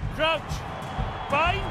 Crouch. Bind.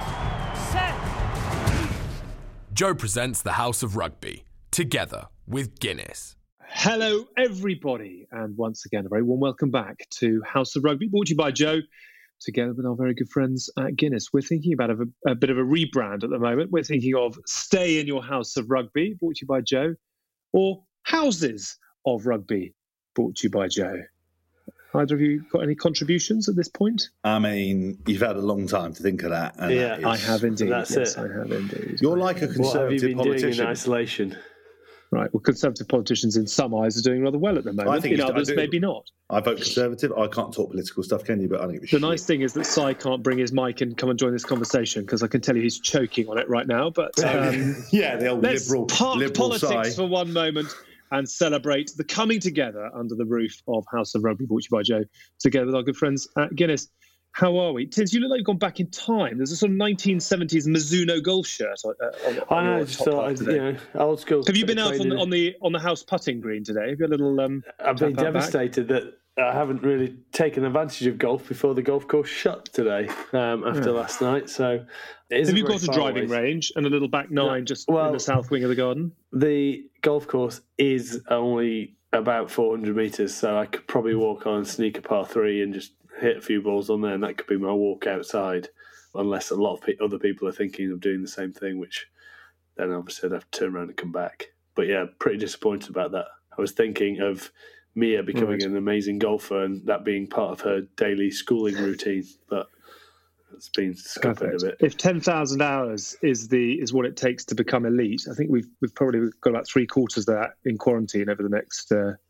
Set. Joe presents the House of Rugby, together with Guinness. Hello, everybody, and once again, a very warm welcome back to House of Rugby, brought to you by Joe, together with our very good friends at Guinness. We're thinking about a bit of a rebrand at the moment. We're thinking of Stay in Your House of Rugby, brought to you by Joe, or Houses of Rugby, brought to you by Joe. Either of you got any contributions at this point? I mean, you've had a long time to think of that. And yeah, that I have indeed. That's yes, it. I have indeed. You're like a What have conservative you been politician. doing in isolation? Right, well, Conservative politicians in some eyes are doing rather well at the moment. I think in I others, do. maybe not. I vote Conservative. I can't talk political stuff, can you? But I think The nice thing is that Si can't bring his mic and come and join this conversation because I can tell you he's choking on it right now. But yeah, the old let's liberal politics Si. for one moment and celebrate the coming together under the roof of House of Rugby, brought to you by Joe, together with our good friends at Guinness. How are we? Tiz, you look like you've gone back in time. There's a sort of 1970s Mizuno golf shirt I know, I just thought, old school. Have you been out on the house putting green today? Have you had a little? I've been devastated that I haven't really taken advantage of golf before the golf course shut today after last night. So, have you got a driving range and a little back nine in the south wing of the garden? The golf course is only about 400 metres, so I could probably walk on and sneak a par 3 and just hit a few balls on there, and that could be my walk outside, unless a lot of other people are thinking of doing the same thing, which then obviously I'd have to turn around and come back. But yeah, pretty disappointed about that. I was thinking of Mia becoming an amazing golfer and that being part of her daily schooling routine, but it's been scuppered a bit. If 10,000 hours is what it takes to become elite, I think we've probably got about 3/4 of that in quarantine over the next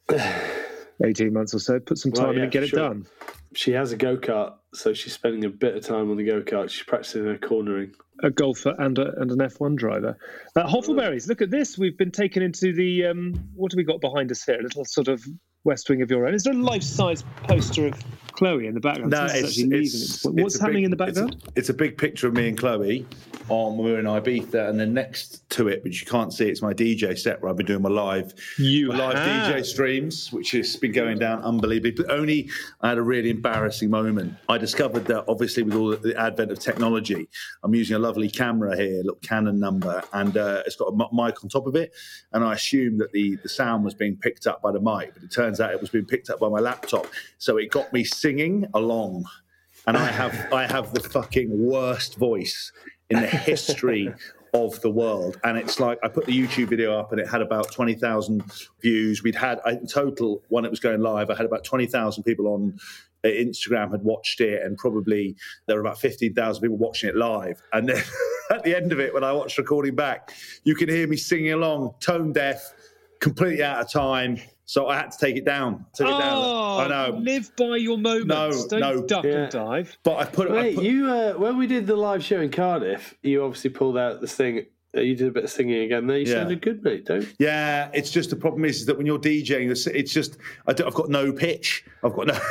18 months or so. Put some time in and get it done. She has a go-kart, so she's spending a bit of time on the go-kart. She's practicing her cornering. A golfer and an F1 driver. Hoffleberries, look at this. We've been taken into the, what have we got behind us here? A little sort of West Wing of your own. Is there a life-size poster of Chloe in the background? No, What's happening in the background? It's a big picture of me and Chloe when we were in Ibiza, and then next to it, which you can't see, it's my DJ set where I've been doing my live DJ streams, which has been going down unbelievably. But only I had a really embarrassing moment. I discovered that obviously with all the advent of technology, I'm using a lovely camera here, a little Canon number, and it's got a mic on top of it, and I assumed that the sound was being picked up by the mic, but it turns out it was being picked up by my laptop, so it got me singing along, and I have the fucking worst voice in the history of the world. And it's like, I put the YouTube video up and it had about 20,000 views. We'd had, in total, when it was going live, I had about 20,000 people on Instagram had watched it, and probably there were about 15,000 people watching it live. And then at the end of it, when I watched recording back, you can hear me singing along, tone deaf, completely out of time. So I had to take it down. I know. Live by your moments. Don't duck and dive. But I put it. You when we did the live show in Cardiff, you obviously pulled out this thing. You did a bit of singing again there. You sounded good, mate, don't you? Yeah, it's just the problem is that when you're DJing, it's just I've got no pitch. I've got no.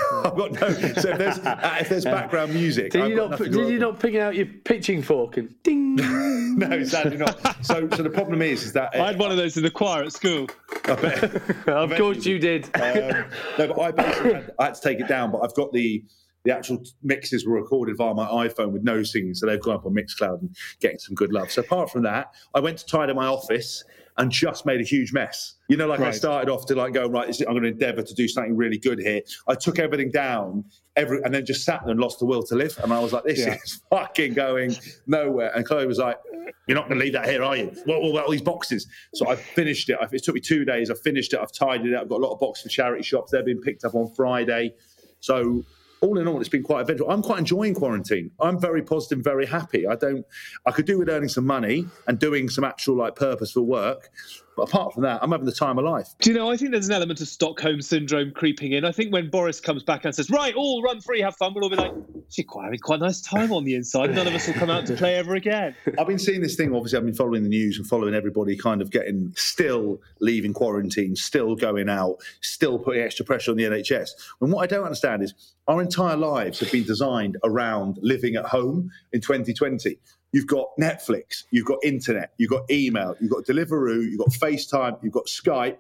So if there's background music, did you not pick out your pitching fork and ding? No, sadly not. So the problem is that I had one of those in the choir at school. I bet. Of course you did. No, but I basically had to take it down. But I've got the actual mixes were recorded via my iPhone with no singing, so they've gone up on Mixcloud and getting some good love. So apart from that, I went to tidy my office and just made a huge mess. You know, I started off to go, right, I'm going to endeavour to do something really good here. I took everything down, and then just sat there and lost the will to live. And I was like, this is fucking going nowhere. And Chloe was like, you're not going to leave that here, are you? What about all these boxes? So I finished it. It took me 2 days. I finished it. I've tidied it. I've got a lot of boxes for charity shops. They're being picked up on Friday. So all in all, it's been quite eventful. I'm quite enjoying quarantine. I'm very positive, very happy. I could do with earning some money and doing some actual purposeful work. But apart from that, I'm having the time of life. Do you know, I think there's an element of Stockholm syndrome creeping in. I think when Boris comes back and says, right, all run free, have fun, we'll all be like, she's having quite a nice time on the inside. None of us will come out to play ever again. I've been seeing this thing, obviously, I've been following the news and following everybody kind of still leaving quarantine, still going out, still putting extra pressure on the NHS. And what I don't understand is our entire lives have been designed around living at home in 2020. You've got Netflix, you've got internet, you've got email, you've got Deliveroo, you've got FaceTime, you've got Skype.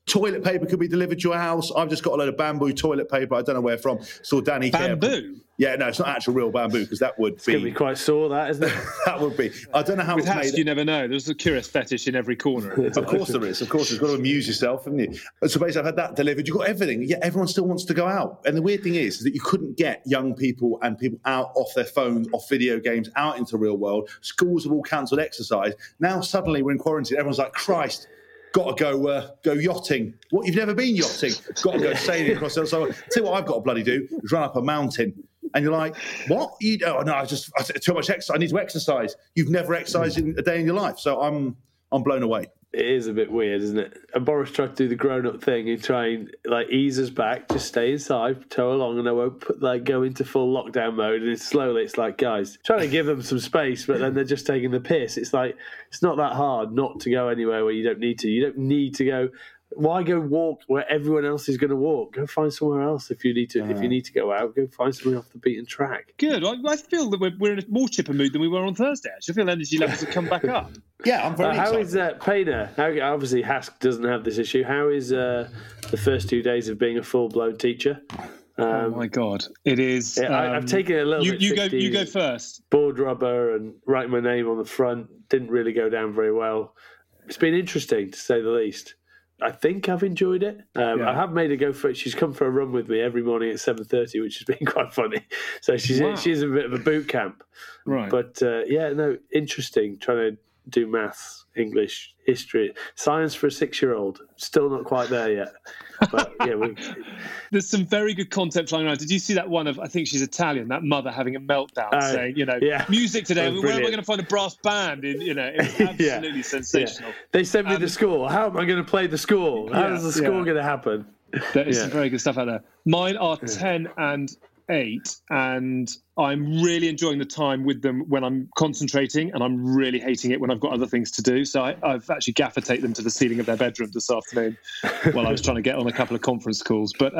Toilet paper could be delivered to your house. I've just got a load of bamboo toilet paper. I don't know where from. Saw Danny Bamboo? Yeah, no, it's not actual real bamboo because that would It's going to be quite sore, that, isn't it? That would be. I don't know how With it's hats, made. you never know. There's a curious fetish in every corner. Of course there is. Of course, you've got to amuse yourself, haven't you? So basically, I've had that delivered. You've got everything. Yet everyone still wants to go out. And the weird thing is that you couldn't get young people and people out off their phones, off video games, out into the real world. Schools have all cancelled exercise. Now suddenly we're in quarantine. Everyone's like, Christ, got to go yachting. What, you've never been yachting? Got to go sailing across the other side. Tell you what I've got to bloody do is run up a mountain. And you're like, what? Oh, no, I too much exercise. I need to exercise. You've never exercised in a day in your life. So I'm blown away. It is a bit weird, isn't it? And Boris tried to do the grown-up thing and try and ease us back, just stay inside, tow along, and I won't go into full lockdown mode. And slowly, it's like, guys, trying to give them some space, but then they're just taking the piss. It's like, it's not that hard not to go anywhere where you don't need to. You don't need to go. Why go walk where everyone else is going to walk? Go find somewhere else if you need to. If you need to go out, go find something off the beaten track. Good. I feel that we're in a more chipper mood than we were on Thursday. Actually, I feel energy levels have come back up. Yeah, I'm very excited. How is Painter? Obviously, Hask doesn't have this issue. How is the first 2 days of being a full-blown teacher? Oh my God, it is. I've taken it a little bit. You go first. Board rubber and writing my name on the front didn't really go down very well. It's been interesting, to say the least. I think I've enjoyed it. I have made her go for it. She's come for a run with me every morning at 7:30, which has been quite funny. So she's a bit of a boot camp. Right. But interesting trying to do maths, English, history, science for a 6-year-old. Still not quite there yet. But there's some very good content flying around. Did you see that one of, I think she's Italian, that mother having a meltdown saying, music today, where am I going to find a brass band? It was absolutely sensational. Yeah. They sent me the score. How am I going to play the score? How is the score going to happen? There is some very good stuff out there. Mine are 10 and 8, and I'm really enjoying the time with them when I'm concentrating, and I'm really hating it when I've got other things to do. So I've actually gaffer taped them to the ceiling of their bedroom this afternoon while I was trying to get on a couple of conference calls. But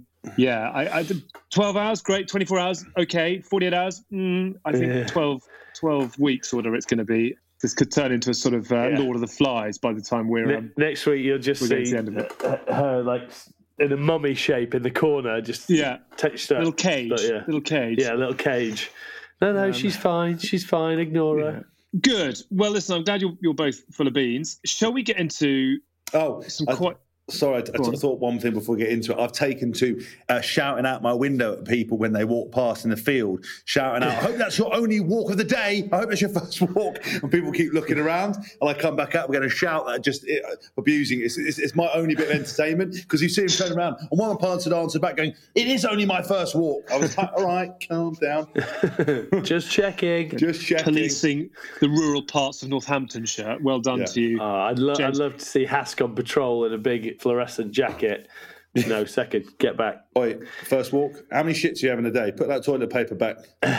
I did 12 hours, great. 24 hours, okay. 48 hours, I think 12 weeks or whatever it's going to be. This could turn into a sort of Lord of the Flies by the time we're next week. You'll just see her in a mummy shape in the corner, just touched up. Little cage. Yeah, little cage. No, she's fine. She's fine. Ignore her. Good. Well, listen, I'm glad you're both full of beans. Shall we get into some quite... Sorry, I thought one thing before we get into it. I've taken to shouting out my window at people when they walk past in the field, shouting out, I hope that's your only walk of the day. I hope that's your first walk. And people keep looking around, and I come back up, we're going to shout that, just abusing. It's my only bit of entertainment, because you see him turn around, and one person answered back going, it is only my first walk. I was like, all right, calm down. Just checking. Policing the rural parts of Northamptonshire. Well done to you. I'd love to see Hask on patrol in a big fluorescent jacket. No, second, get back. Oi, first walk. How many shits do you have in a day? Put that toilet paper back.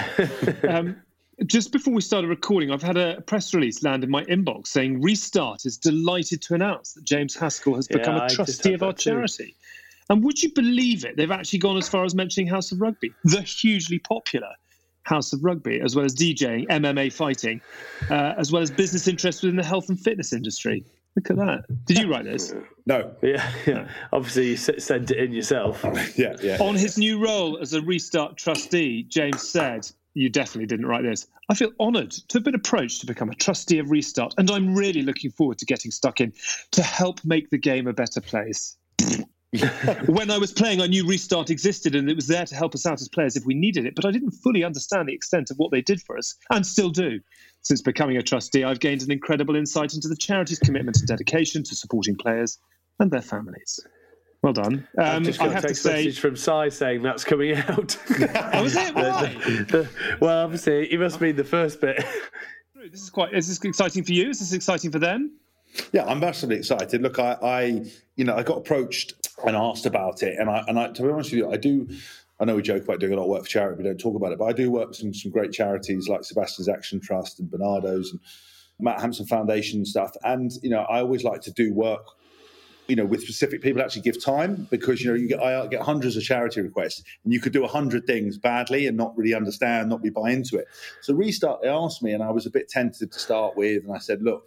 Just before we started recording, I've had a press release land in my inbox saying Restart is delighted to announce that James Haskell has become a trustee of our charity. And would you believe it? They've actually gone as far as mentioning House of Rugby, the hugely popular House of Rugby, as well as DJing, MMA fighting, as well as business interests within the health and fitness industry. Look at that. Did you write this? No. Yeah. Obviously, you sent it in yourself. Yeah. On his new role as a Restart trustee, James said, you definitely didn't write this, I feel honoured to have been approached to become a trustee of Restart, and I'm really looking forward to getting stuck in to help make the game a better place. When I was playing, I knew Restart existed and it was there to help us out as players if we needed it, but I didn't fully understand the extent of what they did for us, and still do. Since becoming a trustee, I've gained an incredible insight into the charity's commitment and dedication to supporting players and their families. Well done. I have to say, message from Si saying that's coming out. Oh, is it? Why? Well, obviously, he must mean the first bit. Is this exciting for you? Is this exciting for them? Yeah, I'm massively excited. Look, I got approached and asked about it, and I to be honest with you, I know we joke about doing a lot of work for charity, we don't talk about it, but I do work with some great charities like Sebastian's Action Trust and Bernardo's and Matt Hampson Foundation and stuff. And, I always like to do work, with specific people that actually give time, because, I get hundreds of charity requests and you could do 100 things badly and not really understand, not be buy into it. So Restart, they asked me, and I was a bit tentative to start with. And I said, look,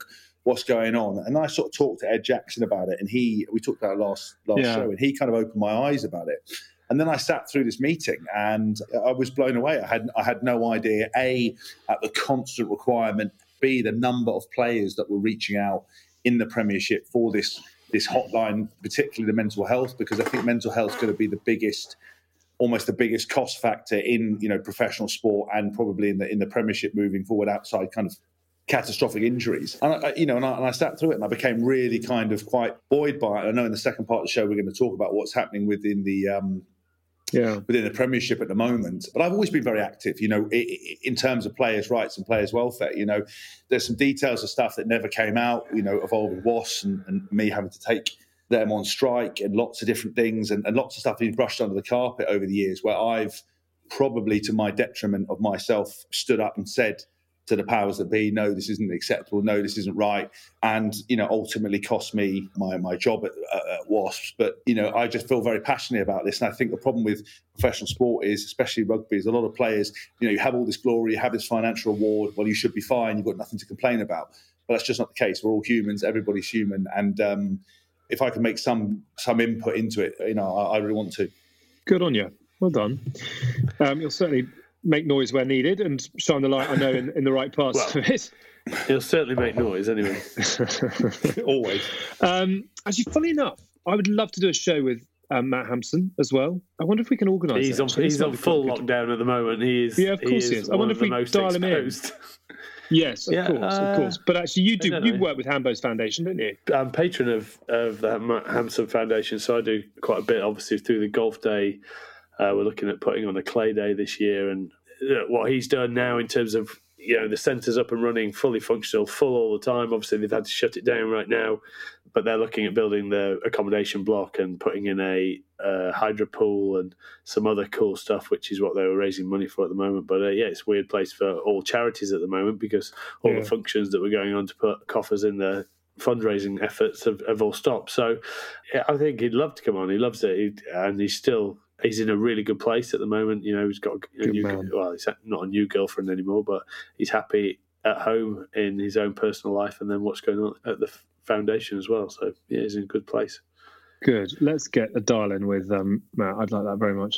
what's going on. And I sort of talked to Ed Jackson about it, and we talked about it last show, and he kind of opened my eyes about it. And then I sat through this meeting and I was blown away. I had no idea, A, at the constant requirement, B, the number of players that were reaching out in the Premiership for this hotline, particularly the mental health, because I think mental health is going to be almost the biggest cost factor in, professional sport and probably in the Premiership moving forward, outside kind of catastrophic injuries. And I sat through it and I became really kind of quite buoyed by it. I know in the second part of the show we're going to talk about what's happening within the Premiership at the moment. But I've always been very active, in terms of players' rights and players' welfare. There's some details of stuff that never came out, involving WAS and me having to take them on strike and lots of different things and lots of stuff being brushed under the carpet over the years, where I've probably, to my detriment of myself, stood up and said to the powers that be, no, this isn't acceptable, no, this isn't right, and ultimately cost me my job at Wasps. But I just feel very passionate about this, and I think the problem with professional sport is, especially rugby, is a lot of players, you have all this glory, you have this financial reward, well, you should be fine, you've got nothing to complain about. But that's just not the case. We're all humans, everybody's human, and if I can make some input into it, I really want to. Good on you. Well done. You'll certainly make noise where needed and shine the light, I know, in the right parts of it. He'll certainly make noise anyway. Always. Actually, funny enough, I would love to do a show with Matt Hampson as well. I wonder if we can organise that. He's on full lockdown at the moment. He is. Yeah, of course he is. I wonder if we dial him in. Yes, of course. But actually, you work with Hambo's Foundation, don't you? I'm patron of the Matt Hampson Foundation, so I do quite a bit, obviously, through the golf day. We're looking at putting on a clay day this year, and what he's done now in terms of the centre's up and running, fully functional, full all the time. Obviously, they've had to shut it down right now, but they're looking at building the accommodation block and putting in a hydro pool and some other cool stuff, which is what they were raising money for at the moment. But it's a weird place for all charities at the moment, because all the functions that were going on to put coffers in the fundraising efforts have all stopped. So I think he'd love to come on. He loves it, and he's in a really good place at the moment. He's got he's not a new girlfriend anymore, but he's happy at home in his own personal life, and then what's going on at the foundation as well. So he's in a good place. Good. Let's get a dial in with Matt. I'd like that very much.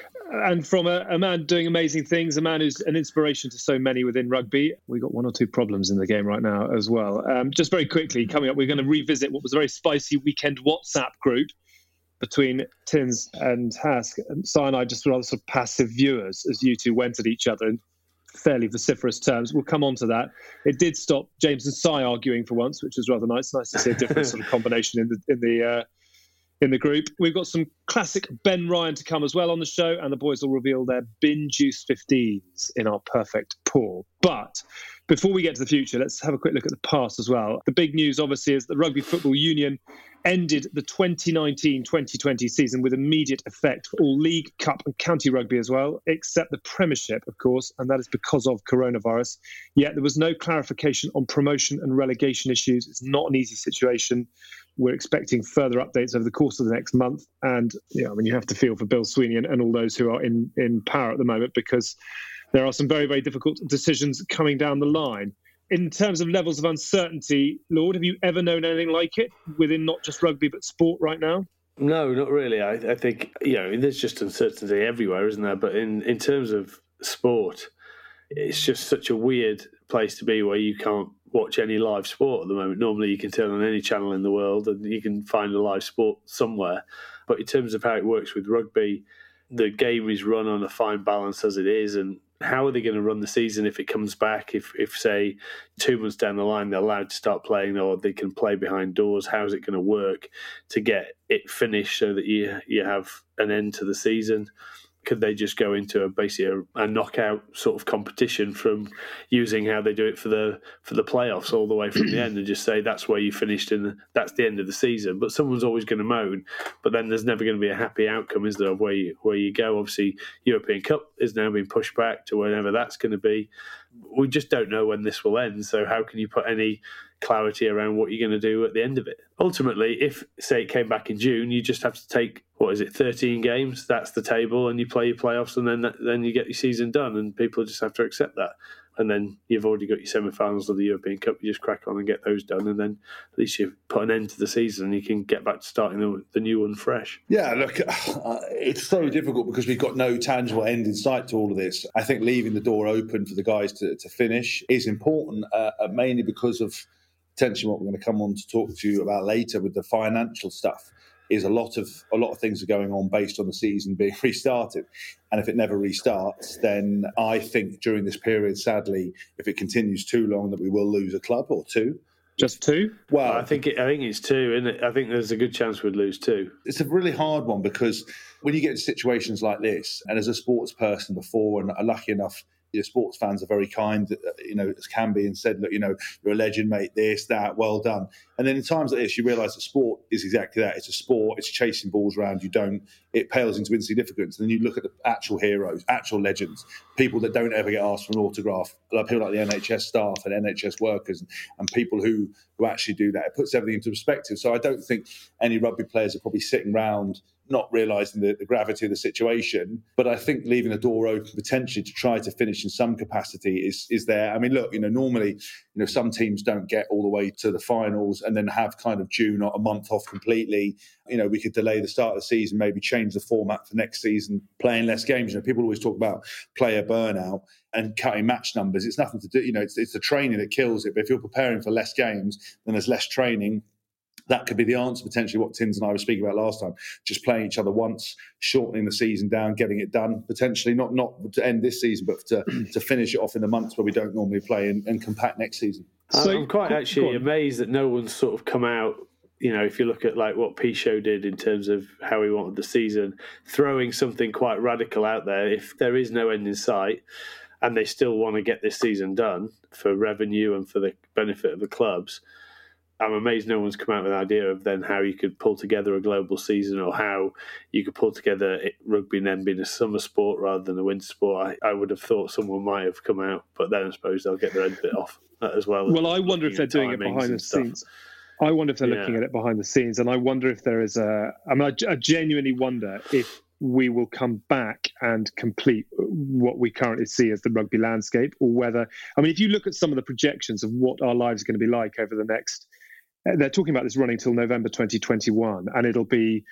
And from a man doing amazing things, a man who's an inspiration to so many within rugby. We've got one or two problems in the game right now as well. Just very quickly, coming up, we're going to revisit what was a very spicy weekend WhatsApp group between Tins and Hask. And Si and I just rather sort of passive viewers as you two went at each other in fairly vociferous terms. We'll come on to that. It did stop James and Si arguing for once, which was rather nice. Nice to see a different sort of combination in the group. We've got some classic Ben Ryan to come as well on the show, and the boys will reveal their bin juice 15s in our perfect pour. But before we get to the future, let's have a quick look at the past as well. The big news, obviously, is that Rugby Football Union ended the 2019-2020 season with immediate effect for all league, cup and county rugby as well, except the Premiership, of course, and that is because of coronavirus. Yet there was no clarification on promotion and relegation issues. It's not an easy situation. We're expecting further updates over the course of the next month. And you have to feel for Bill Sweeney and all those who are in power at the moment, because there are some very, very difficult decisions coming down the line. In terms of levels of uncertainty, Lord, have you ever known anything like it within not just rugby but sport right now? No, not really. I think, there's just uncertainty everywhere, isn't there? But in terms of sport, it's just such a weird place to be where you can't watch any live sport at the moment. Normally you can turn on any channel in the world and you can find a live sport somewhere. But in terms of how it works with rugby, the game is run on a fine balance as it is, and how are they going to run the season if it comes back? If say 2 months down the line they're allowed to start playing, or they can play behind doors, how is it going to work to get it finished so that you have an end to the season? Could they just go into basically a knockout sort of competition from using how they do it for the playoffs all the way from the end, and just say that's where you finished and that's the end of the season? But someone's always going to moan, but then there's never going to be a happy outcome, is there, of where you go? Obviously, European Cup is now being pushed back to whenever that's going to be. We just don't know when this will end, so how can you put any clarity around what you're going to do at the end of it? Ultimately, if, say, it came back in June, you just have to take 13 games. That's the table, and you play your playoffs, and then you get your season done, and people just have to accept that. And then you've already got your semi-finals of the European Cup. You just crack on and get those done, and then at least you put an end to the season and you can get back to starting the new one fresh. Yeah, look, it's so difficult because we've got no tangible end in sight to all of this. I think leaving the door open for the guys to finish is important, mainly because of potentially what we're going to come on to talk to you about later with the financial stuff. Is a lot of things are going on based on the season being restarted. And if it never restarts, then I think during this period, sadly, if it continues too long, that we will lose a club or two. Just two? Well, I think it's two, isn't it? I think there's a good chance we'd lose two. It's a really hard one because when you get to situations like this, and as a sports person before, and lucky enough, sports fans are very kind, as can be, and said, look, you're a legend, mate, this, that, well done. And then in times like this, you realise that sport is exactly that. It's a sport. It's chasing balls around. It pales into insignificance. And then you look at the actual heroes, actual legends, people that don't ever get asked for an autograph, like people like the NHS staff and NHS workers and people who actually do that. It puts everything into perspective. So I don't think any rugby players are probably sitting around not realising the gravity of the situation. But I think leaving the door open potentially to try to finish in some capacity is there. I mean, look, normally, some teams don't get all the way to the finals and then have kind of June or a month off completely. We could delay the start of the season, maybe change the format for next season, playing less games. People always talk about player burnout and cutting match numbers. It's nothing to do, it's the training that kills it. But if you're preparing for less games, then there's less training. That could be the answer, potentially, what Tins and I were speaking about last time. Just playing each other once, shortening the season down, getting it done, potentially not to end this season, but to finish it off in the months where we don't normally play and compact next season. So, I'm quite actually amazed that no one's sort of come out, if you look at like what Pichot did in terms of how he wanted the season, throwing something quite radical out there. If there is no end in sight and they still want to get this season done for revenue and for the benefit of the clubs, I'm amazed no one's come out with an idea of then how you could pull together a global season or how you could pull together rugby and then being a summer sport rather than a winter sport. I would have thought someone might have come out, but then I suppose they'll get their head bit off that as well. Well, I wonder if they're doing it behind the scenes. I wonder if they're looking at it behind the scenes, and I wonder if there is I genuinely wonder if we will come back and complete what we currently see as the rugby landscape, or whether, if you look at some of the projections of what our lives are going to be like over the next, they're talking about this running till November 2021, and it'll be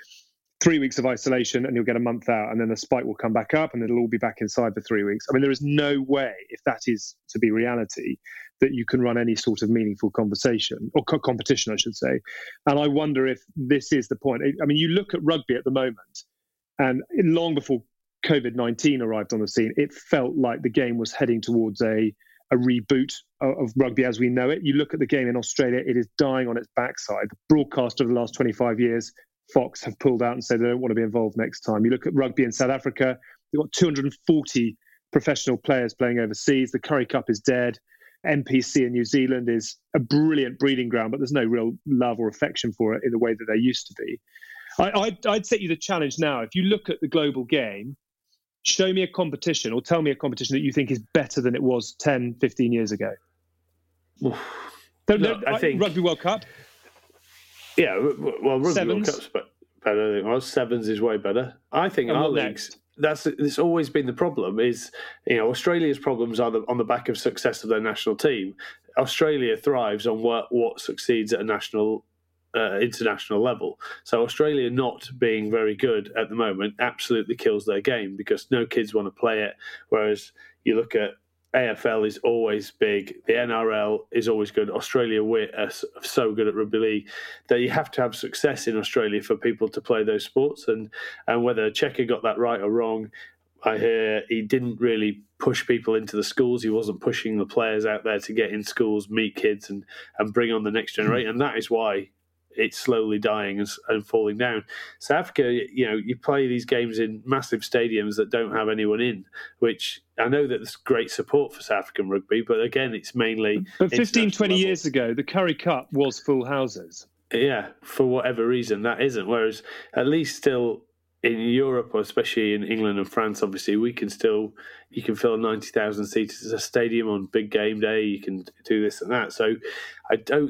3 weeks of isolation and you'll get a month out, and then the spike will come back up and it'll all be back inside for 3 weeks. There is no way, if that is to be reality, that you can run any sort of meaningful conversation or competition, I should say. And I wonder if this is the point. You look at rugby at the moment, and long before COVID-19 arrived on the scene, it felt like the game was heading towards a reboot of rugby as we know it. You look at the game in Australia, it is dying on its backside. The broadcaster of the last 25 years, Fox, have pulled out and said they don't want to be involved next time. You look at rugby in South Africa, they've got 240 professional players playing overseas. The Currie Cup is dead. NPC in New Zealand is a brilliant breeding ground, but there's no real love or affection for it in the way that there used to be. I'd set you the challenge now. If you look at the global game, show me a competition or tell me a competition that you think is better than it was 10, 15 years ago. I think Rugby World Cup. Yeah, well, Rugby Sevens. World Cup's better than it was. Sevens is way better. I think our leagues, it's always been the problem is, Australia's problems are on the back of success of their national team. Australia thrives on what succeeds at a national international level. So Australia not being very good at the moment absolutely kills their game because no kids want to play it. Whereas you look at AFL is always big. The NRL is always good. Australia are so good at rugby league that you have to have success in Australia for people to play those sports. And whether Cheika got that right or wrong, I hear he didn't really push people into the schools. He wasn't pushing the players out there to get in schools, meet kids and bring on the next generation. And that is why it's slowly dying and falling down. South Africa, you play these games in massive stadiums that don't have anyone in, which I know that there's great support for South African rugby, but again, it's mainly... But 15, 20 years ago, the Currie Cup was full houses. Yeah, for whatever reason, that isn't. Whereas at least still in Europe, or especially in England and France, obviously, you can fill a 90,000 seats as a stadium on big game day. You can do this and that. So I don't think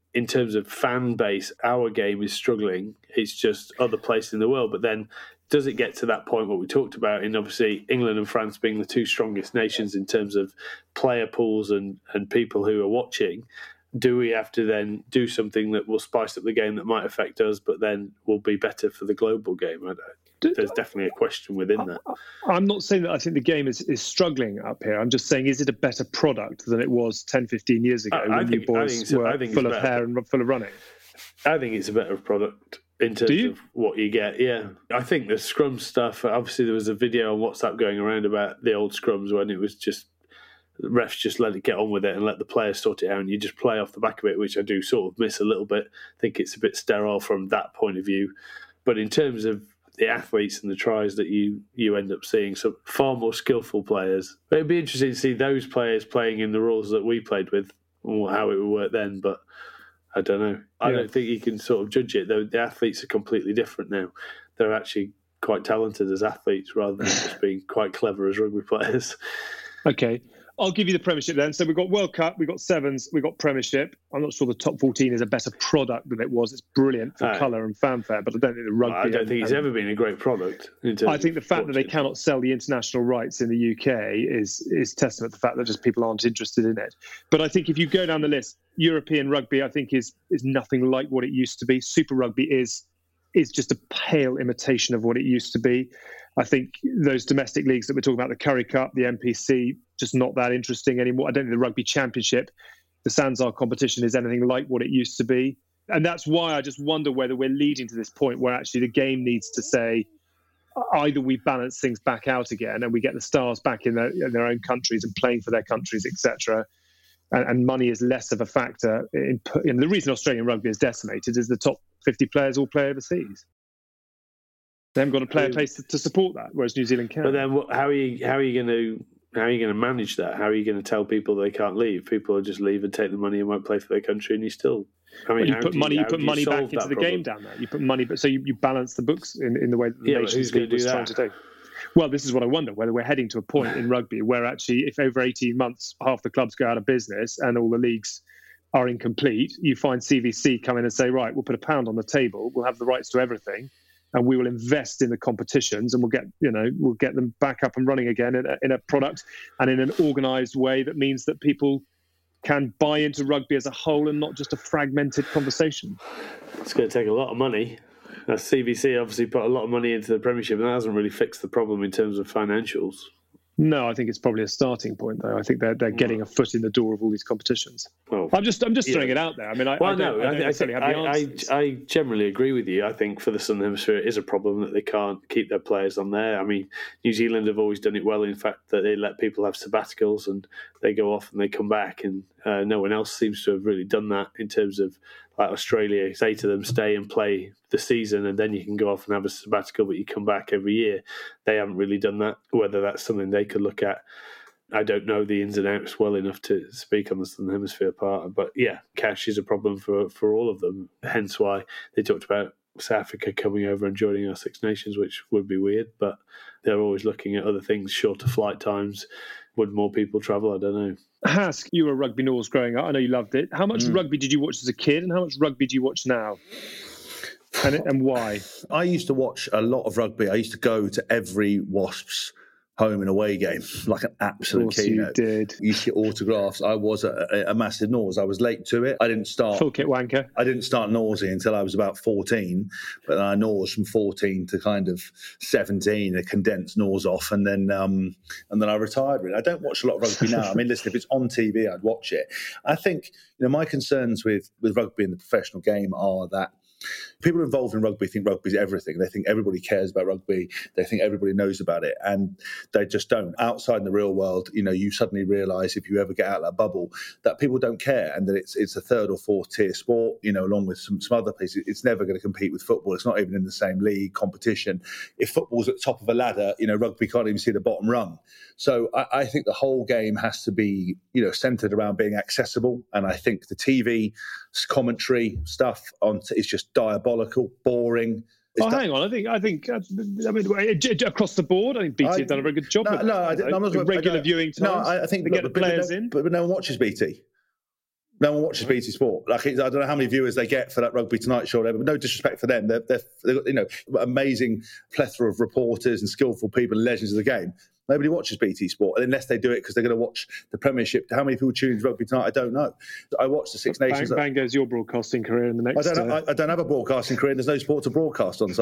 in terms of fan base, our game is struggling. It's just other places in the world. But then does it get to that point what we talked about in obviously England and France being the two strongest nations in terms of player pools and people who are watching? Do we have to then do something that will spice up the game that might affect us, but then will be better for the global game? There's definitely a question within that. I'm not saying that I think the game is struggling up here. I'm just saying, is it a better product than it was 10, 15 years ago when you boys were full of hair and full of running? I think it's a better product in terms of what you get. Yeah. I think the scrum stuff, obviously there was a video on WhatsApp going around about the old scrums when it was just, the refs just let it get on with it and let the players sort it out, and you just play off the back of it, which I do sort of miss a little bit. I think it's a bit sterile from that point of view. But in terms of the athletes and the tries that you end up seeing, so far more skillful players. But it'd be interesting to see those players playing in the rules that we played with, or how it would work then. But I don't know. I don't think you can sort of judge it. The athletes are completely different now. They're actually quite talented as athletes rather than just being quite clever as rugby players. Okay. I'll give you the Premiership then. So we've got World Cup, we've got Sevens, we've got Premiership. I'm not sure the top 14 is a better product than it was. It's brilliant for colour and fanfare, but I don't think the rugby... I don't think it's ever been a great product. I think the fact that they cannot sell the international rights in the UK is testament to the fact that just people aren't interested in it. But I think if you go down the list, European rugby, I think, is nothing like what it used to be. Super Rugby is just a pale imitation of what it used to be. I think those domestic leagues that we're talking about, the Currie Cup, the NPC, just not that interesting anymore. I don't think the Rugby Championship, the Sanzar competition, is anything like what it used to be. And that's why I just wonder whether we're leading to this point where actually the game needs to say, either we balance things back out again and we get the stars back in their own countries and playing for their countries, etc., and money is less of a factor. The reason Australian rugby is decimated is the top 50 players all play overseas. They haven't got a player place to support that, whereas New Zealand can. But then, how are you going to manage that? How are you going to tell people they can't leave? People will just leave and take the money and won't play for their country, and you still. I mean, you put money back into the game down there. You put money, so you balance the books in the way that the Nations League was trying to do. Well, this is what I wonder, whether we're heading to a point in rugby where actually, if over 18 months half the clubs go out of business and all the leagues are incomplete, you find CVC come in and say, right, we'll put £1 on the table, we'll have the rights to everything, and we will invest in the competitions, and we'll get them back up and running again in a product and in an organised way that means that people can buy into rugby as a whole and not just a fragmented conversation. It's going to take a lot of money. CVC obviously put a lot of money into the Premiership, and that hasn't really fixed the problem in terms of financials. No, I think it's probably a starting point, though. I think they're getting a foot in the door of all these competitions. Well, I'm just throwing it out there. I mean, I don't necessarily have the answers. I generally agree with you. I think for the Southern Hemisphere, it is a problem that they can't keep their players on there. I mean, New Zealand have always done it well. In fact, that they let people have sabbaticals and they go off and they come back, and no one else seems to have really done that in terms of. Like Australia, say to them, stay and play the season and then you can go off and have a sabbatical, but you come back every year. They haven't really done that. Whether that's something they could look at, I don't know the ins and outs well enough to speak on the Southern Hemisphere part. But yeah, cash is a problem for all of them. Hence why they talked about South Africa coming over and joining our Six Nations, which would be weird. But they're always looking at other things, shorter flight times. Would more people travel? I don't know. Hask, you were Rugby Norse growing up. I know you loved it. How much rugby did you watch as a kid, and how much rugby do you watch now? And why? I used to watch a lot of rugby. I used to go to every Wasps home and away game, like an absolute keynote. You did. You get autographs. I was a massive Norse. I was late to it. I didn't start... Full kit wanker. I didn't start Norsing until I was about 14, but then I Nors from 14 to kind of 17, a condensed Nors off, and then I retired. Really. I don't watch a lot of rugby now. I mean, listen, if it's on TV, I'd watch it. I think, my concerns with rugby in the professional game are that people involved in rugby think rugby is everything. They think everybody cares about rugby. They think everybody knows about it, and they just don't. Outside in the real world, you suddenly realise if you ever get out of that bubble that people don't care, and that it's a third or fourth tier sport. Along with some other places, it's never going to compete with football. It's not even in the same league competition. If football's at the top of a ladder, rugby can't even see the bottom rung. So I think the whole game has to be, centred around being accessible, and I think the TV commentary stuff is just diabolical, boring. Hang on. I think across the board, I think BT have done a very good job. No, I'm not regular viewing times. No, I think they get the players in, but no one watches BT. No one watches BT Sport. Like, I don't know how many viewers they get for that Rugby Tonight show, but no disrespect for them. They've got, amazing plethora of reporters and skillful people and legends of the game. Nobody watches BT Sport unless they do it because they're going to watch the Premiership. How many people tune into Rugby Tonight? I don't know. I watch the Six Nations. Bang goes your broadcasting career in the next... I don't have a broadcasting career. There's no sport to broadcast on, so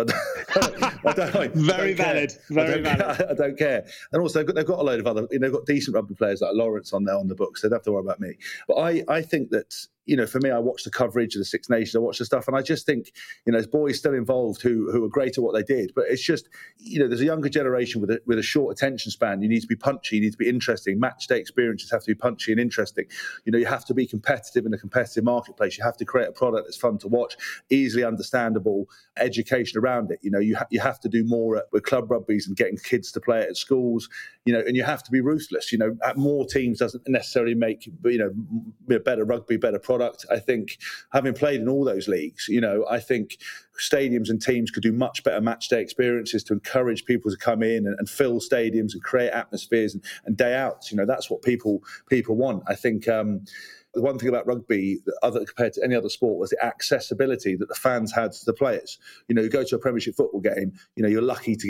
I don't Very valid. Very valid. I don't care. And also, they've got a load of other... they've got decent rugby players like Lawrence on there on the books. So they don't have to worry about me. But I think that... for me, I watch the coverage of the Six Nations, I watch the stuff, and I just think, there's boys still involved who are great at what they did. But it's just, there's a younger generation with a short attention span. You need to be punchy, you need to be interesting. Match day experiences have to be punchy and interesting. You have to be competitive in a competitive marketplace. You have to create a product that's fun to watch, easily understandable, education around it. You have to do more with club rugbies and getting kids to play it at schools. And you have to be ruthless. More teams doesn't necessarily make better rugby, better product. I think, having played in all those leagues, I think stadiums and teams could do much better match day experiences to encourage people to come in and fill stadiums and create atmospheres and day outs. That's what people want. I think the one thing about rugby, compared to any other sport, was the accessibility that the fans had to the players. You go to a Premiership football game, you're lucky to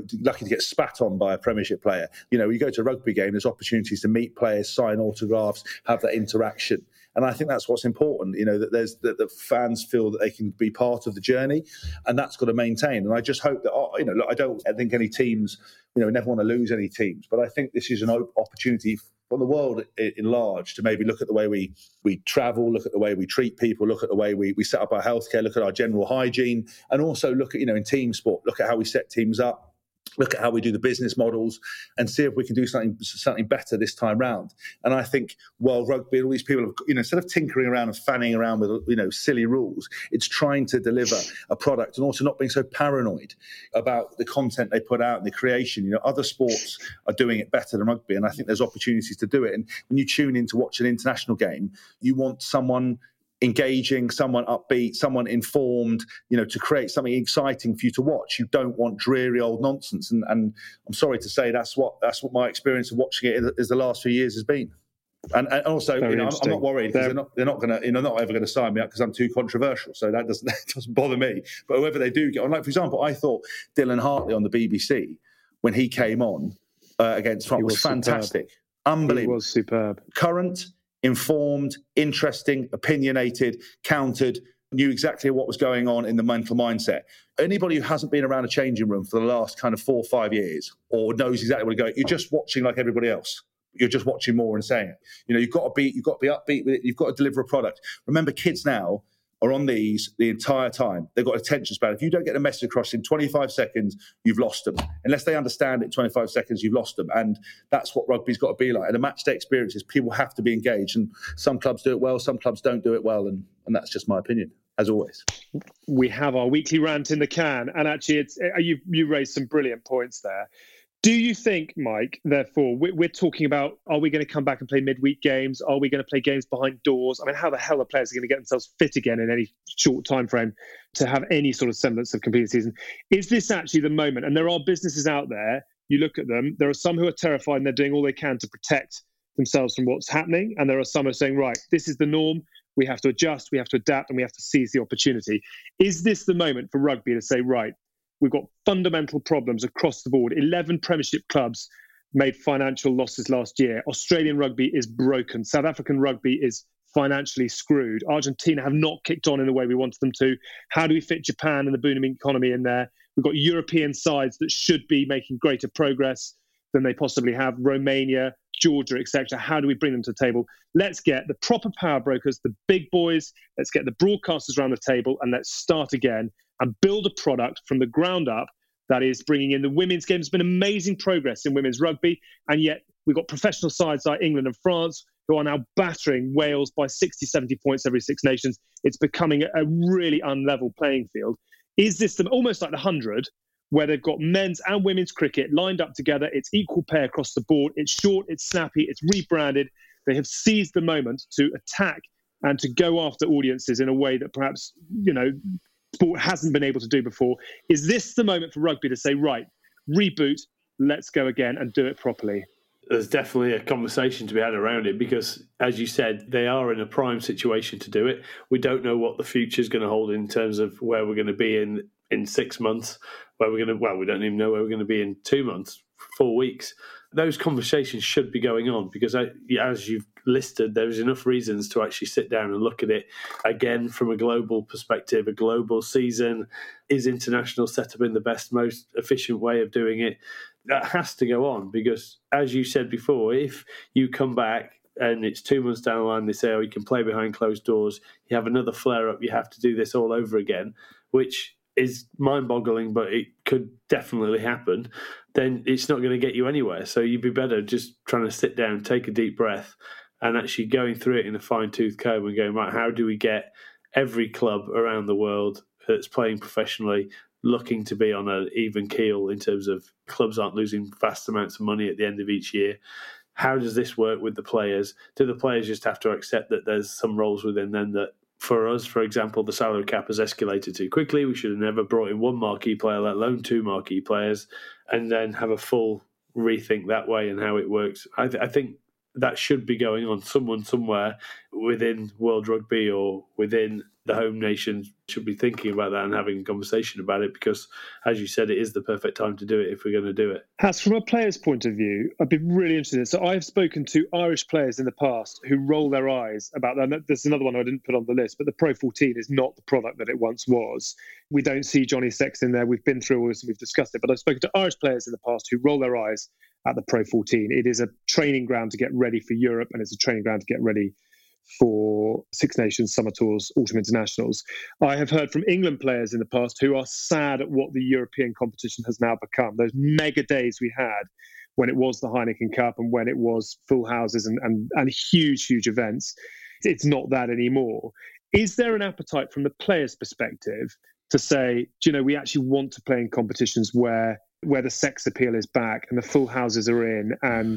get spat on by a Premiership player. You go to a rugby game, there's opportunities to meet players, sign autographs, have that interaction. And I think that's what's important, that the fans feel that they can be part of the journey, and that's got to maintain. And I just hope that, I don't think any teams, never want to lose any teams, but I think this is an opportunity for the world in large to maybe look at the way we travel, look at the way we treat people, look at the way we set up our healthcare, look at our general hygiene, and also look at, in team sport, look at how we set teams up. Look at how we do the business models and see if we can do something better this time round. And I think World Rugby and all these people, instead of tinkering around and fanning around with, silly rules, it's trying to deliver a product and also not being so paranoid about the content they put out and the creation. Other sports are doing it better than rugby, and I think there's opportunities to do it. And when you tune in to watch an international game, you want someone engaging, someone upbeat, someone informed, to create something exciting for you to watch. You don't want dreary old nonsense. And I'm sorry to say that's what my experience of watching it is the last few years has been. And also, I'm not worried because they're not going to, not ever going to sign me up because I'm too controversial. So that doesn't bother me. But whoever they do get on, like for example, I thought Dylan Hartley on the BBC when he came on against France was fantastic, unbelievable, he was superb, current, informed, interesting, opinionated, countered, knew exactly what was going on in the mental mindset. Anybody who hasn't been around a changing room for the last kind of 4 or 5 years or knows exactly what you're just watching like everybody else. You're just watching more and saying it. You've got to be upbeat with it. You've got to deliver a product. Remember, kids now are on these the entire time. They've got attention span. If you don't get the message across in 25 seconds, you've lost them. Unless they understand it in 25 seconds, you've lost them. And that's what rugby's got to be like. And the match day experiences, people have to be engaged. And some clubs do it well, some clubs don't do it well. And that's just my opinion, as always. We have our weekly rant in the can. And actually, you raised some brilliant points there. Do you think, Mike, therefore, we're talking about, are we going to come back and play midweek games? Are we going to play games behind doors? I mean, how the hell are players going to get themselves fit again in any short time frame to have any sort of semblance of competing season? Is this actually the moment? And there are businesses out there, you look at them, there are some who are terrified and they're doing all they can to protect themselves from what's happening. And there are some who are saying, right, this is the norm. We have to adjust, we have to adapt, and we have to seize the opportunity. Is this the moment for rugby to say, right, we've got fundamental problems across the board. 11 Premiership clubs made financial losses last year. Australian rugby is broken. South African rugby is financially screwed. Argentina have not kicked on in the way we wanted them to. How do we fit Japan and the booming economy in there? We've got European sides that should be making greater progress than they possibly have. Romania, Georgia, etc. How do we bring them to the table? Let's get the proper power brokers, the big boys. Let's get the broadcasters around the table, and let's start again and build a product from the ground up that is bringing in the women's game. There's been amazing progress in women's rugby, and yet we've got professional sides like England and France who are now battering Wales by 60, 70 points every Six Nations. It's becoming a really unlevel playing field. Is this almost like the 100, where they've got men's and women's cricket lined up together? It's equal pay across the board. It's short, it's snappy, it's rebranded. They have seized the moment to attack and to go after audiences in a way that perhaps, sport hasn't been able to do before. Is this the moment for rugby to say, right, reboot, let's go again and do it properly? there's definitely a conversation to be had around it because, as you said, they are in a prime situation to do it. We don't know what the future is going to hold in terms of where we're going to be in 6 months, we don't even know where we're going to be in 2 months, 4 weeks. Those conversations should be going on because, as you've listed, there's enough reasons to actually sit down and look at it again from a global perspective, a global season. Is international setup in the best, most efficient way of doing it? That has to go on because, as you said before, if you come back and it's 2 months down the line, they say, you can play behind closed doors, you have another flare-up, you have to do this all over again, which is mind-boggling, but it could definitely happen, then it's not going to get you anywhere. So you'd be better just trying to sit down, take a deep breath, and actually going through it in a fine-tooth comb and going, right, how do we get every club around the world that's playing professionally looking to be on an even keel in terms of clubs aren't losing vast amounts of money at the end of each year? How does this work with the players? Do the players just have to accept that there's some roles within them that, for us, for example, the salary cap has escalated too quickly. We should have never brought in one marquee player, let alone two marquee players, and then have a full rethink that way and how it works. I think that should be going on. Someone somewhere within World Rugby or within the home nation should be thinking about that and having a conversation about it because, as you said, it is the perfect time to do it if we're going to do it. Has, from a player's point of view, I'd be really interested in this. So I've spoken to Irish players in the past who roll their eyes about that. There's another one I didn't put on the list, but the Pro 14 is not the product that it once was. We don't see Johnny Sexton there. We've been through all this and we've discussed it, but I've spoken to Irish players in the past who roll their eyes at the Pro 14. It is a training ground to get ready for Europe and it's a training ground to get ready for Six Nations, Summer Tours, Autumn Internationals. I have heard from England players in the past who are sad at what the European competition has now become. Those mega days we had when it was the Heineken Cup and when it was full houses and huge, huge events, it's not that anymore. Is there an appetite from the players' perspective to say, we actually want to play in competitions where the sex appeal is back and the full houses are in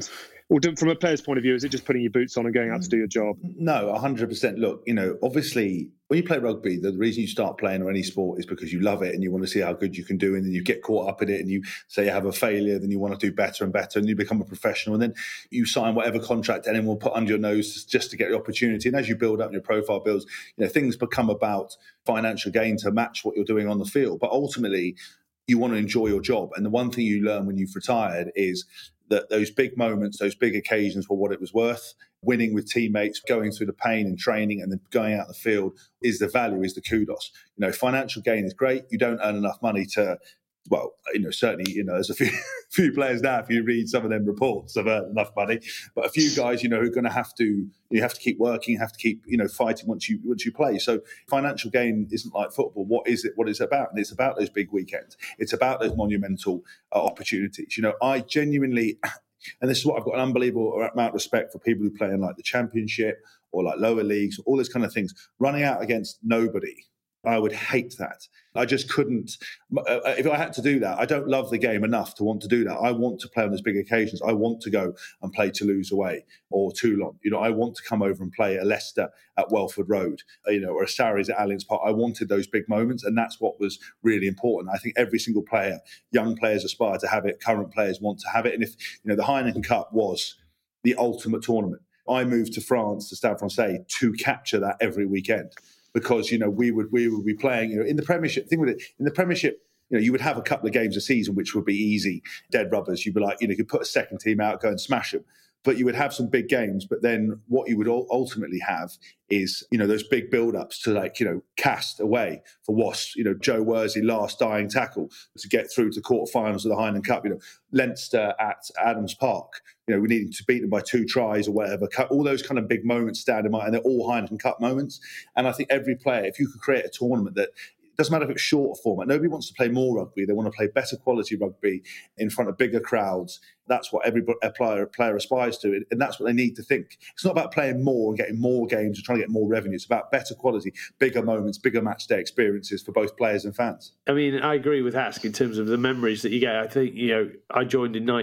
or from a player's point of view, is it just putting your boots on and going out to do your job? No, 100%. Look, obviously, when you play rugby, the reason you start playing or any sport is because you love it and you want to see how good you can do, and then you get caught up in it and you say you have a failure, then you want to do better and better, and you become a professional, and then you sign whatever contract anyone will put under your nose just to get the opportunity. And as you build up and your profile builds, things become about financial gain to match what you're doing on the field. But ultimately, you want to enjoy your job. And the one thing you learn when you've retired is that those big moments, those big occasions were what it was worth. Winning with teammates, going through the pain and training and then going out in the field is the value, is the kudos. Financial gain is great. You don't earn enough money to, certainly, there's a few players now, if you read some of them reports, have earned enough money. But a few guys, who are going to have to, you have to keep working, you have to keep, fighting once you play. So financial gain isn't like football. What is it? What it's about? And it's about those big weekends. It's about those monumental opportunities. I genuinely, and this is what I've got an unbelievable amount of respect for people who play in like the Championship or like lower leagues, all those kind of things, running out against nobody. I would hate that. I just couldn't. If I had to do that, I don't love the game enough to want to do that. I want to play on those big occasions. I want to go and play Toulouse away or Toulon. I want to come over and play a Leicester at Welford Road, or a Sarries at Allianz Park. I wanted those big moments, and that's what was really important. I think every single player, young players aspire to have it, current players want to have it. And if, the Heineken Cup was the ultimate tournament, I moved to France, to Stade Francais, to capture that every weekend. Because, we would be playing, in the Premiership. Thing with it, in the Premiership, you would have a couple of games a season, which would be easy, dead rubbers. You'd be like, you could put a second team out, go and smash them. But you would have some big games. But then what you would ultimately have is, those big build-ups to Cast away for Wasps, Joe Worsley last dying tackle to get through to quarterfinals of the Heineken Cup, Leinster at Adams Park. We needed to beat them by 2 tries or whatever. All those kind of big moments stand in mind, and they're all Heineken Cup moments. And I think every player, if you could create a tournament that, it doesn't matter if it's short format. Nobody wants to play more rugby. They want to play better quality rugby in front of bigger crowds. That's what every player aspires to, and that's what they need to think. It's not about playing more and getting more games and trying to get more revenue. It's about better quality, bigger moments, bigger match day experiences for both players and fans. I mean, I agree with Hask in terms of the memories that you get. I think, I joined in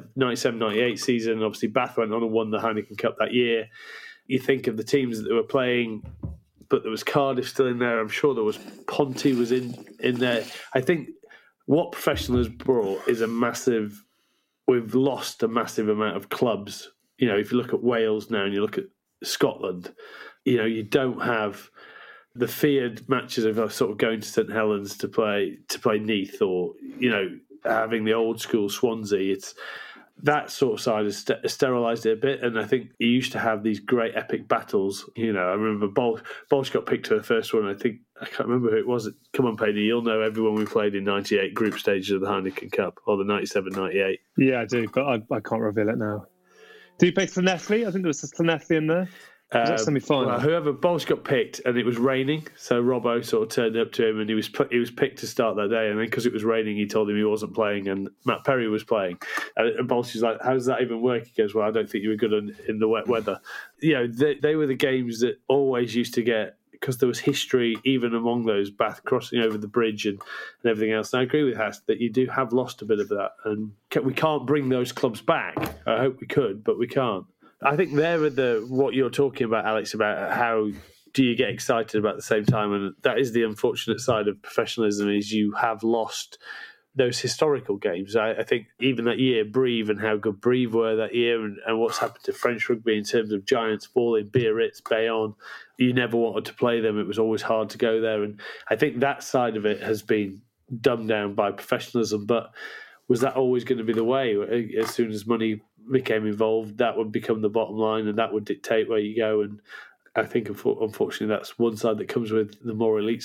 97-98 season. Obviously, Bath went on and won the Heineken Cup that year. You think of the teams that were playing, but there was Cardiff still in there. I'm sure there was Ponty was in there. I think what professionals brought is a massive we've lost a massive amount of clubs. You know, if you look at Wales now and you look at Scotland, you know, you don't have the feared matches of sort of going to St Helens to play Neath, or, you know, having the old school Swansea. It's that sort of side has sterilised it a bit, and I think you used to have these great epic battles. You know, I remember Bolsh got picked to the first one. I can't remember who it was. Come on, Padey, you'll know everyone we played in 98 group stages of the Heineken Cup, or the 97-98. Yeah, I do, but I can't reveal it now. Did you play Llanelli? I think there was a Llanelli in there. Was that semi-final? Well, whoever Bolsh got picked, and it was raining, so Robbo sort of turned up to him, and he was picked to start that day. And then because it was raining, he told him he wasn't playing, and Matt Perry was playing. And Bolsh was like, "How does that even work?" He goes, "Well, I don't think you were good in the wet weather." You know, they were the games that always used to get, because there was history even among those, Bath crossing over the bridge and everything else. And I agree with Haas that you do have lost a bit of that, and we can't bring those clubs back. I hope we could, but we can't. I think there are what you're talking about, Alex, about how do you get excited about at the same time, and that is the unfortunate side of professionalism, is you have lost those historical games. I think even that year, Brive, and how good Brive were that year, and what's happened to French rugby in terms of giants falling, Biarritz, Bayonne, you never wanted to play them. It was always hard to go there, and I think that side of it has been dumbed down by professionalism. But was that always going to be the way? As soon as money became involved, that would become the bottom line, and that would dictate where you go. And I think, unfortunately, that's one side that comes with the more elite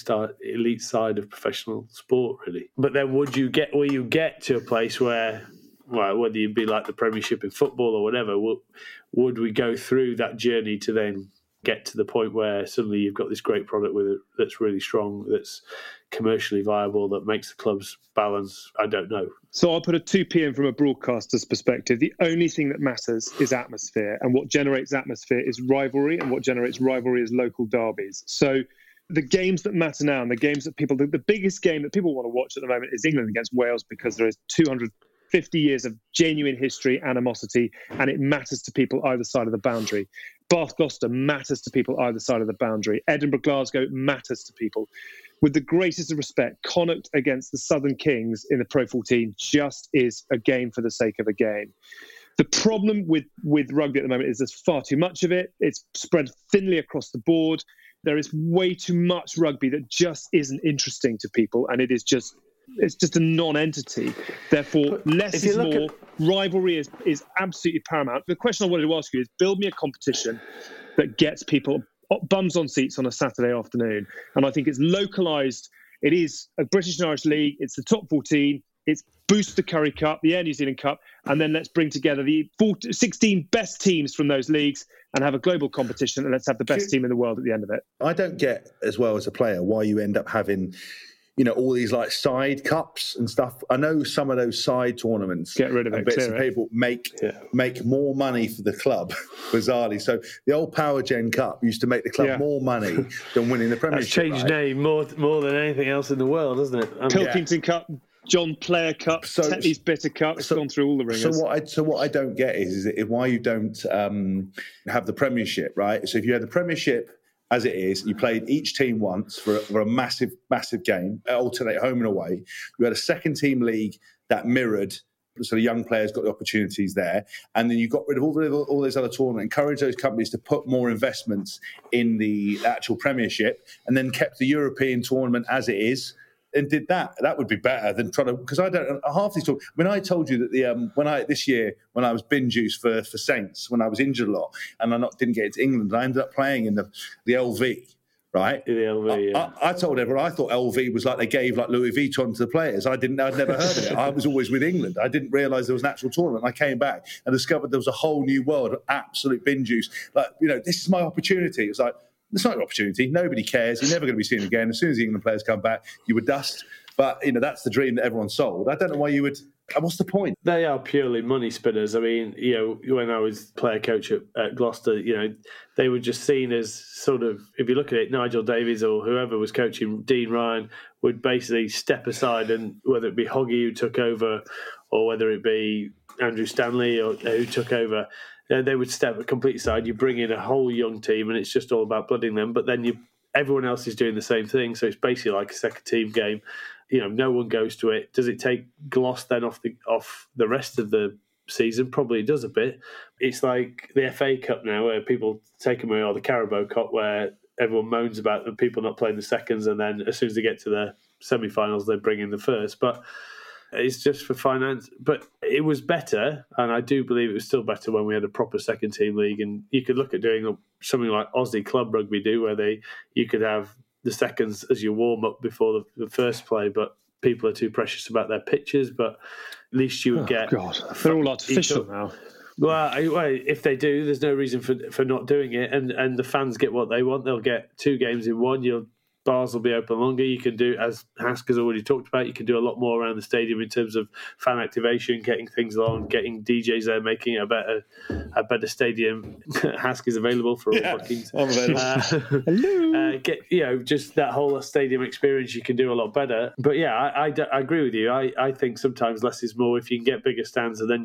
side of professional sport, really. But then will you get to a place where, well, whether you'd be like the Premiership in football or whatever, would we go through that journey to then get to the point where suddenly you've got this great product with it that's really strong, that's commercially viable, that makes the clubs balance? I don't know. So I'll put a 2p in from a broadcaster's perspective. The only thing that matters is atmosphere, and what generates atmosphere is rivalry, and what generates rivalry is local derbies. So the games that matter now, and the games that the biggest game that people want to watch at the moment is England against Wales, because there is 250 years of genuine history, animosity, and it matters to people either side of the boundary. Bath Gloucester matters to people either side of the boundary. Edinburgh Glasgow matters to people. With the greatest of respect, Connacht against the Southern Kings in the Pro 14 just is a game for the sake of a game. The problem with rugby at the moment is there's far too much of it. It's spread thinly across the board. There is way too much rugby that just isn't interesting to people, and it's just a non-entity. Therefore, less is more. Rivalry is absolutely paramount. The question I wanted to ask you is, build me a competition that gets people bums on seats on a Saturday afternoon. And I think it's localised. It is a British and Irish League. It's the top 14. It's boost the Currie Cup, the Air New Zealand Cup, and then let's bring together the 16 best teams from those leagues and have a global competition, and let's have the best team in the world at the end of it. I don't get, as well as a player, why you end up having, you know, all these like side cups and stuff. I know some of those side tournaments, get rid of it, bits and people make more money for the club, bizarrely. So the old Power Gen Cup used to make the club more money than winning the Premiership. That's changed name more than anything else in the world, hasn't it? Pilkington Cup, John Player Cup, Tetley's Bitter Cup. It's gone through all the ringers. So what I don't get is why you don't have the Premiership, right? So if you had the Premiership as it is, you played each team once for a massive, massive game, alternate home and away. You had a second team league that mirrored, so the young players got the opportunities there. And then you got rid of all those other tournaments, encourage those companies to put more investments in the actual Premiership, and then kept the European tournament as it is. And did that would be better than trying to, because I don't half these talk. I mean, I told you that this year when I was bin juiced for Saints, when I was injured a lot and didn't get into England, I ended up playing in the LV, right? In the LV, yeah. I told everyone I thought LV was like they gave like Louis Vuitton to the players. I'd never heard of it. I was always with England. I didn't realise there was an actual tournament. I came back and discovered there was a whole new world of absolute bin juice. Like, you know, this is my opportunity. It was like, it's not your opportunity. Nobody cares. You're never going to be seen again. As soon as the England players come back, you would dust. But, you know, that's the dream that everyone sold. I don't know why you would. What's the point? They are purely money spinners. I mean, you know, when I was player coach at Gloucester, you know, they were just seen as sort of, if you look at it, Nigel Davies or whoever was coaching, Dean Ryan, would basically step aside, and whether it be Hoggy who took over or whether it be Andrew Stanley or who took over, they would step completely aside. You bring in a whole young team and it's just all about blooding them. But then everyone else is doing the same thing. So it's basically like a second team game. You know, no one goes to it. Does it take Gloss then off the rest of the season. Probably does a bit. It's like the FA Cup now, where people take them away, or the Carabao Cup, where everyone moans about the people not playing the seconds, and then as soon as they get to the semi-finals, they bring in the first. But it's just for finance. But it was better, and I do believe it was still better when we had a proper second-team league. And you could look at doing something like Aussie Club Rugby do, where you could have the seconds as your warm-up before the first play, but people are too precious about their pitches. But at least you would get... God, they're all artificial now. Well, if they do, there's no reason for not doing it. And the fans get what they want. They'll get 2 games in one. Your bars will be open longer. You can do, as Hask has already talked about, you can do a lot more around the stadium in terms of fan activation, getting things on, getting DJs there, making it a better stadium. Hask is available for all bookings. I'm available. Hello. Just that whole stadium experience you can do a lot better. But yeah, I agree with you. I think sometimes less is more. If you can get bigger stands, and then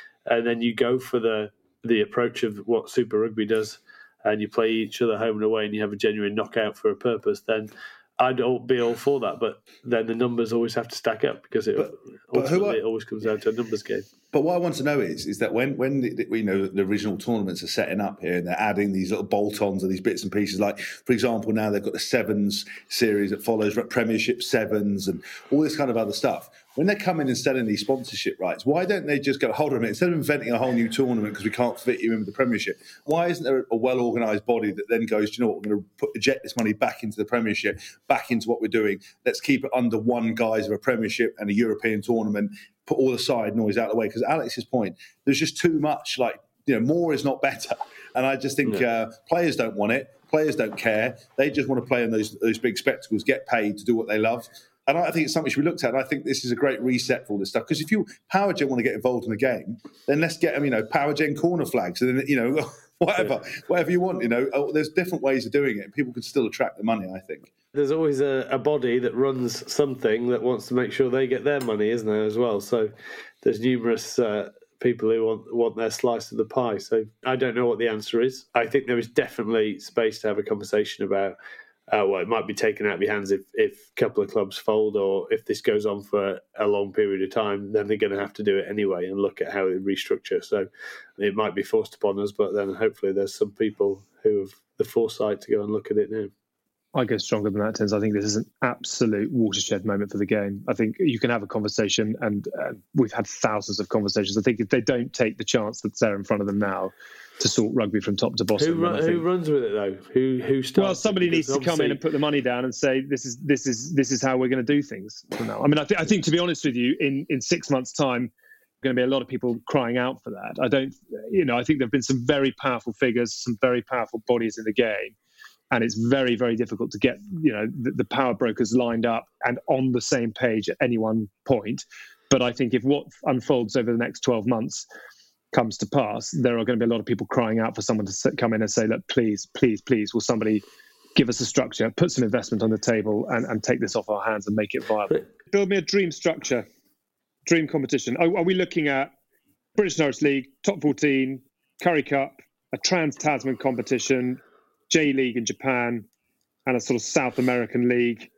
you go for the approach of what Super Rugby does, and you play each other home and away, and you have a genuine knockout for a purpose, then I'd be all for that. But then the numbers always have to stack up, because it always comes down to a numbers game. But what I want to know is that when the original tournaments are setting up here, and they're adding these little bolt-ons and these bits and pieces, like, for example, now they've got the Sevens series that follows Premiership Sevens and all this kind of other stuff. When they're coming and selling these sponsorship rights, why don't they just go, hold on a minute, instead of inventing a whole new tournament because we can't fit you in with the Premiership, why isn't there a well-organised body that then goes, do you know what, we're going to eject this money back into the Premiership, back into what we're doing, let's keep it under one guise of a Premiership and a European tournament, put all the side noise out of the way. Because Alex's point, there's just too much, more is not better. And I just think players don't want it, players don't care, they just want to play in those big spectacles, get paid to do what they love. And I think it's something we should be looked at. And I think this is a great reset for all this stuff. Because if PowerGen want to get involved in the game, then let's get them, PowerGen corner flags. And then, whatever you want, there's different ways of doing it. People can still attract the money, I think. There's always a body that runs something that wants to make sure they get their money, isn't there, as well? So there's numerous people who want their slice of the pie. So I don't know what the answer is. I think there is definitely space to have a conversation about it might be taken out of your hands if a couple of clubs fold, or if this goes on for a long period of time, then they're going to have to do it anyway and look at how they restructure. So it might be forced upon us, but then hopefully there's some people who have the foresight to go and look at it now. I go stronger than that, Tins. I think this is an absolute watershed moment for the game. I think you can have a conversation, and we've had thousands of conversations. I think if they don't take the chance that's there in front of them now to sort rugby from top to bottom, who runs with it though? Who starts? Well, somebody needs to come in and put the money down and say this is how we're going to do things from now. I mean, I think to be honest with you, in 6 months' time, going to be a lot of people crying out for that. I think there've been some very powerful figures, some very powerful bodies in the game. And it's very, very difficult to get, the power brokers lined up and on the same page at any one point. But I think if what unfolds over the next 12 months comes to pass, there are going to be a lot of people crying out for someone to come in and say, look, please, please, please, will somebody give us a structure, put some investment on the table and take this off our hands and make it viable. Build me a dream structure, dream competition. Are we looking at British Norris League, Top 14, Currie Cup, a Trans-Tasman competition, J-League in Japan, and a sort of South American league,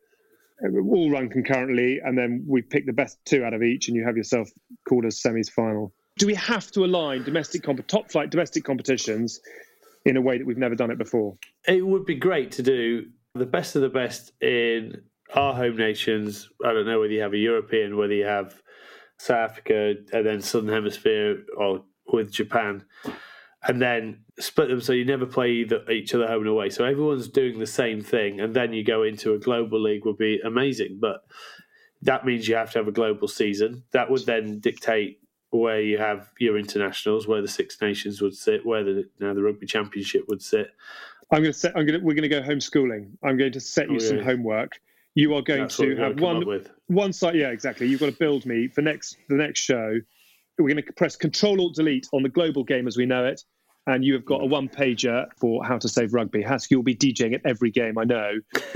all run concurrently, and then we pick the best 2 out of each, and you have yourself quarters, semis, final? Do we have to align top-flight domestic competitions in a way that we've never done it before? It would be great to do the best of the best in our home nations. I don't know whether you have a European, whether you have South Africa, and then Southern Hemisphere, or with Japan, and then split them so you never play each other home and away. So everyone's doing the same thing, and then you go into a global league would be amazing. But that means you have to have a global season. That would then dictate where you have your internationals, where the Six Nations would sit, where the Rugby Championship would sit. We're going to go homeschooling. I'm going to set you some homework. You are going to have one side. Yeah, exactly. You've got to build me for the next show. We're going to press Control-Alt-Delete on the global game as we know it, and you have got a one-pager for how to save rugby. Hask, you'll be DJing at every game, I know,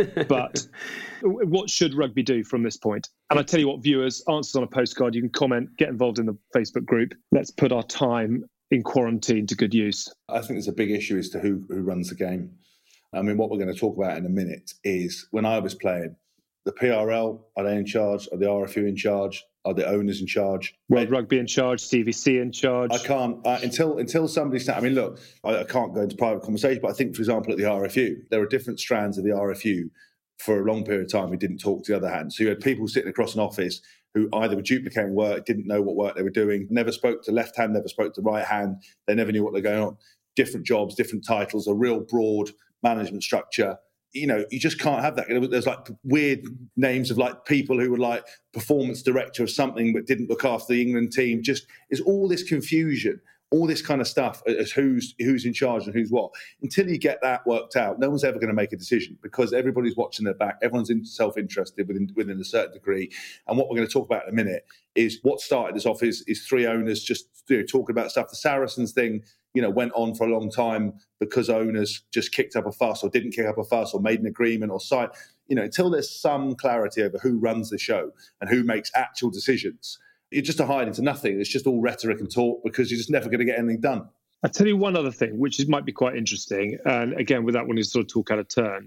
but what should rugby do from this point? And I tell you what, viewers, answers on a postcard. You can comment, get involved in the Facebook group. Let's put our time in quarantine to good use. I think there's a big issue as to who runs the game. I mean, what we're going to talk about in a minute is when I was playing, the PRL, are they in charge? Are the RFU in charge? Are the owners in charge? World Rugby in charge? CVC in charge? I can't until somebody. I mean, look, I can't go into private conversation, but I think, for example, at the RFU, there are different strands of the RFU for a long period of time who didn't talk to the other hand. So you had people sitting across an office who either were duplicating work, didn't know what work they were doing, never spoke to left hand, never spoke to right hand. They never knew what they're going on. Different jobs, different titles, a real broad management structure. You know, you just can't have that. There's like weird names of like people who were like performance director of something but didn't look after the England team. Just is all this confusion, all this kind of stuff as who's in charge and who's what. Until you get that worked out, no one's ever going to make a decision because everybody's watching their back. Everyone's self-interested within a certain degree. And what we're going to talk about in a minute is what started this off is three owners just talking about stuff. The Saracens thing, went on for a long time because owners just kicked up a fuss or didn't kick up a fuss or made an agreement or signed. Until there's some clarity over who runs the show and who makes actual decisions, you're just a hide into nothing. It's just all rhetoric and talk because you're just never going to get anything done. I'll tell you one other thing, which might be quite interesting. And again, without wanting to sort of talk out of turn.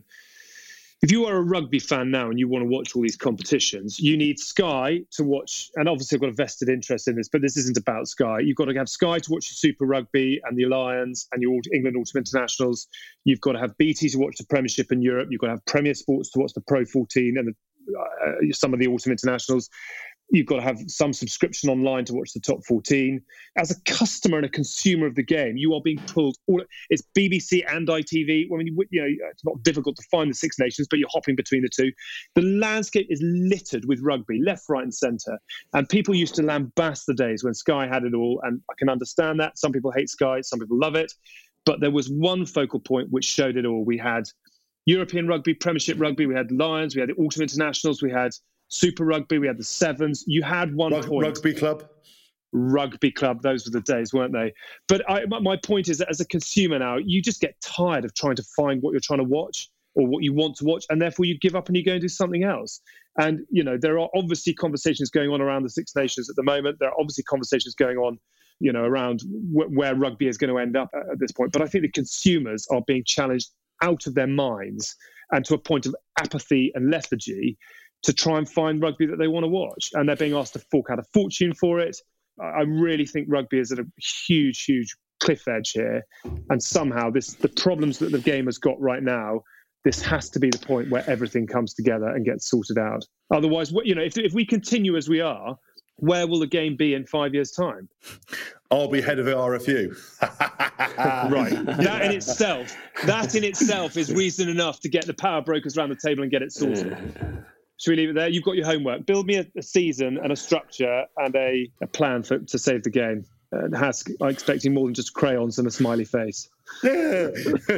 If you are a rugby fan now and you want to watch all these competitions, you need Sky to watch. And obviously I've got a vested interest in this, but this isn't about Sky. You've got to have Sky to watch your Super Rugby and the Lions and your England Ultimate Internationals. You've got to have BT to watch the Premiership in Europe. You've got to have Premier Sports to watch the Pro 14 and some of the Ultimate Internationals. You've got to have some subscription online to watch the top 14. As a customer and a consumer of the game, you are being pulled. It's BBC and ITV. I mean, it's not difficult to find the Six Nations, but you're hopping between the two. The landscape is littered with rugby, left, right, and centre. And people used to lambast the days when Sky had it all, and I can understand that. Some people hate Sky, some people love it. But there was one focal point which showed it all. We had European rugby, Premiership rugby. We had Lions. We had the Ultimate Internationals. We had Super Rugby, we had the Sevens. You had one point. Rugby Club, those were the days, weren't they? But my point is that as a consumer now, you just get tired of trying to find what you're trying to watch or what you want to watch, and therefore you give up and you go and do something else. And, there are obviously conversations going on around the Six Nations at the moment. There are obviously conversations going on, around where rugby is going to end up at this point. But I think the consumers are being challenged out of their minds and to a point of apathy and lethargy to try and find rugby that they want to watch. And they're being asked to fork out a fortune for it. I really think rugby is at a huge, huge cliff edge here. And somehow the problems that the game has got right now, this has to be the point where everything comes together and gets sorted out. Otherwise, if we continue as we are, where will the game be in 5 years' time? I'll be head of the RFU. Right. That in itself is reason enough to get the power brokers around the table and get it sorted. Should we leave it there? You've got your homework. Build me a season and a structure and a plan to save the game. Hask, I'm expecting more than just crayons and a smiley face. Yeah.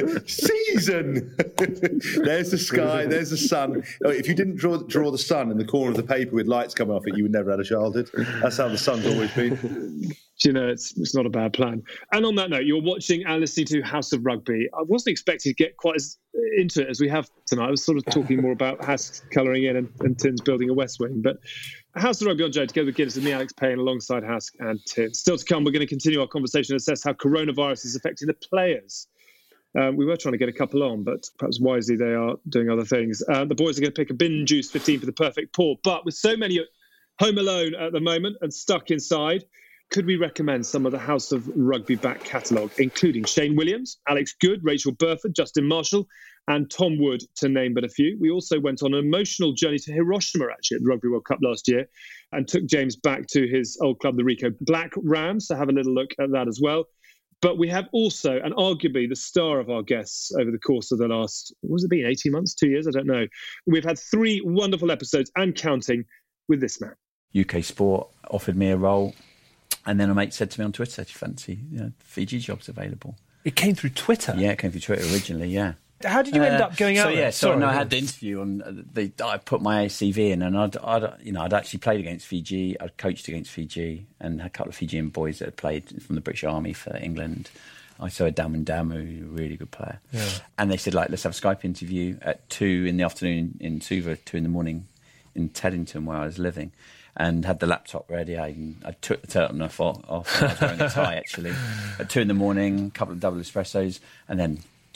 Season. There's the sky. There's the sun. If you didn't draw the sun in the corner of the paper with lights coming off it, you would never had a childhood. That's how the sun's always been. It's not a bad plan. And on that note, you're watching and listening to House of Rugby. I wasn't expecting to get quite as into it as we have tonight. I was sort of talking more about Hask colouring in and Tim's building a West Wing. But House of Rugby on Joe, together with Guinness and me, Alex Payne, alongside Hask and Tim. Still to come, we're going to continue our conversation and assess how coronavirus is affecting the players. We were trying to get a couple on, but perhaps wisely they are doing other things. The boys are going to pick a bin juice 15 for the perfect pour. But with so many home alone at the moment and stuck inside, could we recommend some of the House of Rugby back catalogue, including Shane Williams, Alex Good, Rachel Burford, Justin Marshall, and Tom Wood, to name but a few? We also went on an emotional journey to Hiroshima, actually, at the Rugby World Cup last year, and took James back to his old club, the Ricoh Black Rams, to have a little look at that as well. But we have also, and arguably the star of our guests over the course of the last, what has it been, 18 months, 2 years? I don't know. We've had 3 wonderful episodes and counting with this man. UK Sport offered me a role. And then a mate said to me on Twitter, do you fancy Fiji jobs available? It came through Twitter? Yeah, it came through Twitter originally, yeah. How did you end up going out there? I had the interview on I put my CV in, and I'd actually played against Fiji, I'd coached against Fiji, and had a couple of Fijian boys that had played from the British Army for England. I saw Daman Damu, a really good player. Yeah. And they said, let's have a Skype interview at 2 in the afternoon in Suva, 2 in the morning in Teddington, where I was living. And had the laptop ready. I took the turtleneck off. I was wearing a tie, actually. At 2 in the morning, a couple of double espressos, and then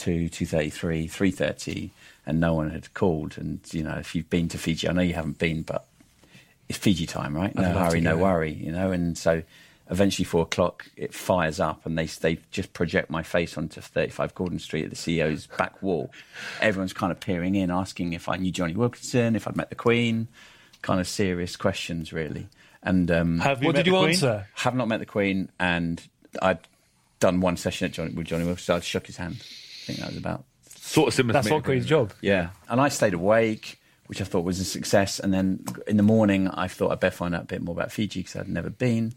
2, 2:33, 3:30, and no one had called. And, if you've been to Fiji, I know you haven't been, but it's Fiji time, right? No hurry, no worry, And so eventually 4 o'clock, it fires up and they just project my face onto 35 Gordon Street at the CEO's back wall. Everyone's kind of peering in, asking if I knew Johnny Wilkinson, if I'd met the Queen, kind of serious questions, really. And what did you answer? Have not met the Queen, and I'd done one session with Johnny Wilkinson, so I shook his hand. I think that was about... Sort of similar. That's not Queen's job. Yeah. And I stayed awake, which I thought was a success. And then in the morning, I thought I'd better find out a bit more about Fiji because I'd never been.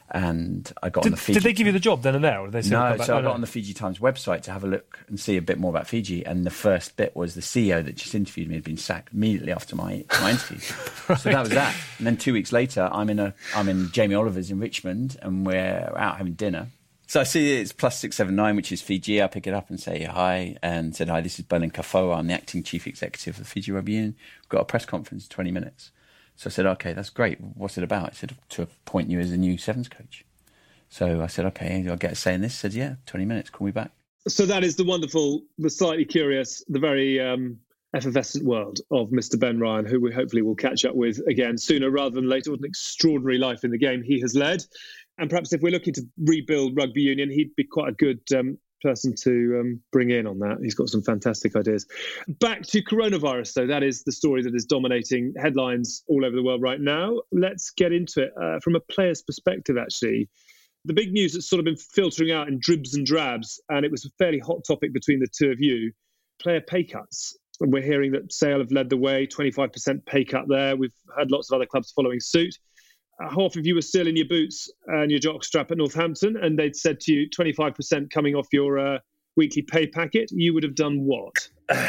And I got on the Fiji... Did they give you the job then and there? Or did they say I got on the Fiji Times website to have a look and see a bit more about Fiji. And the first bit was the CEO that just interviewed me had been sacked immediately after my interview. Right. So that was that. And then 2 weeks later, I'm in Jamie Oliver's in Richmond, and we're out having dinner. So I see it's +679, which is Fiji. I pick it up and say hi, and said, hi, this is Berlin Kafoa. I'm the acting chief executive of Fiji Rugby Union. We've got a press conference in 20 minutes. So I said, OK, that's great. What's it about? He said, to appoint you as a new Sevens coach. So I said, OK, I'll get a say in this. He said, yeah, 20 minutes, call me back. So that is the wonderful, the slightly curious, the very effervescent world of Mr. Ben Ryan, who we hopefully will catch up with again sooner rather than later. What an extraordinary life in the game he has led. And perhaps if we're looking to rebuild rugby union, he'd be quite a good person to bring in on that. He's got some fantastic ideas. Back to coronavirus, though. That is the story that is dominating headlines all over the world right now. Let's get into it from a player's perspective, actually. The big news that's sort of been filtering out in dribs and drabs, and it was a fairly hot topic between the two of you, player pay cuts. And we're hearing that Sale have led the way, 25% pay cut there. We've had lots of other clubs following suit. Half of you were still in your boots and your jockstrap at Northampton, and they'd said to you 25% coming off your weekly pay packet. You would have done what?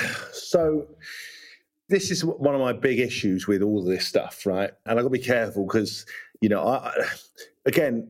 So this is one of my big issues with all this stuff, right? And I've got to be careful because, you've got the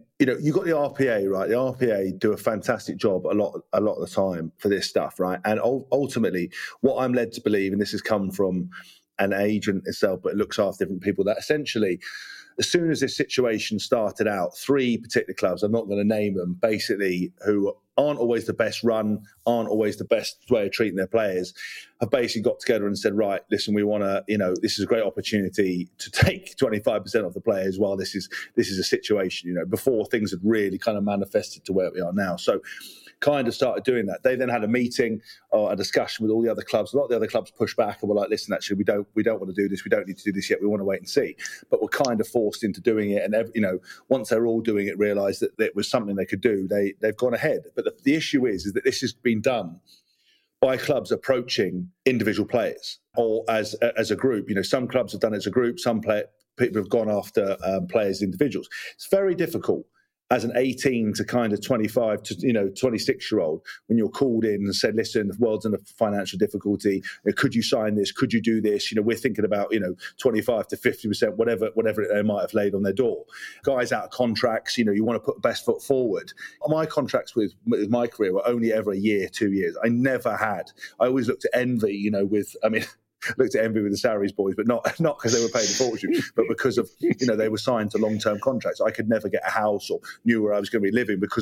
RPA, right? The RPA do a fantastic job a lot of the time for this stuff, right? And ultimately, what I'm led to believe, and this has come from an agent itself, but it looks after different people, that essentially, as soon as this situation started out, 3 particular clubs, I'm not going to name them, basically, who aren't always the best run, aren't always the best way of treating their players, have basically got together and said, right, listen, we want to, this is a great opportunity to take 25% off the players while this is a situation, before things had really kind of manifested to where we are now. So kind of started doing that. They then had a meeting or a discussion with all the other clubs. A lot of the other clubs pushed back and were like, listen, actually, we don't want to do this. We don't need to do this yet. We want to wait and see. But we're kind of forced into doing it. And, once they're all doing it, realised that it was something they could do, they've gone ahead. But the issue is that this has been done by clubs approaching individual players or as a group. Some clubs have done it as a group. Some people have gone after players, individuals. It's very difficult as an 18 to kind of 25 to 26-year-old, when you're called in and said, listen, the world's in a financial difficulty, could you sign this, could you do this, we're thinking about 25 to 50%, whatever they might have laid on their door. Guys out of contracts, you want to put the best foot forward. My contracts with my career were only ever a year, 2 years. I always looked at envy, looked at envy with the Sarries boys, but not because they were paid a fortune, but because of, they were signed to long-term contracts. I could never get a house or knew where I was going to be living because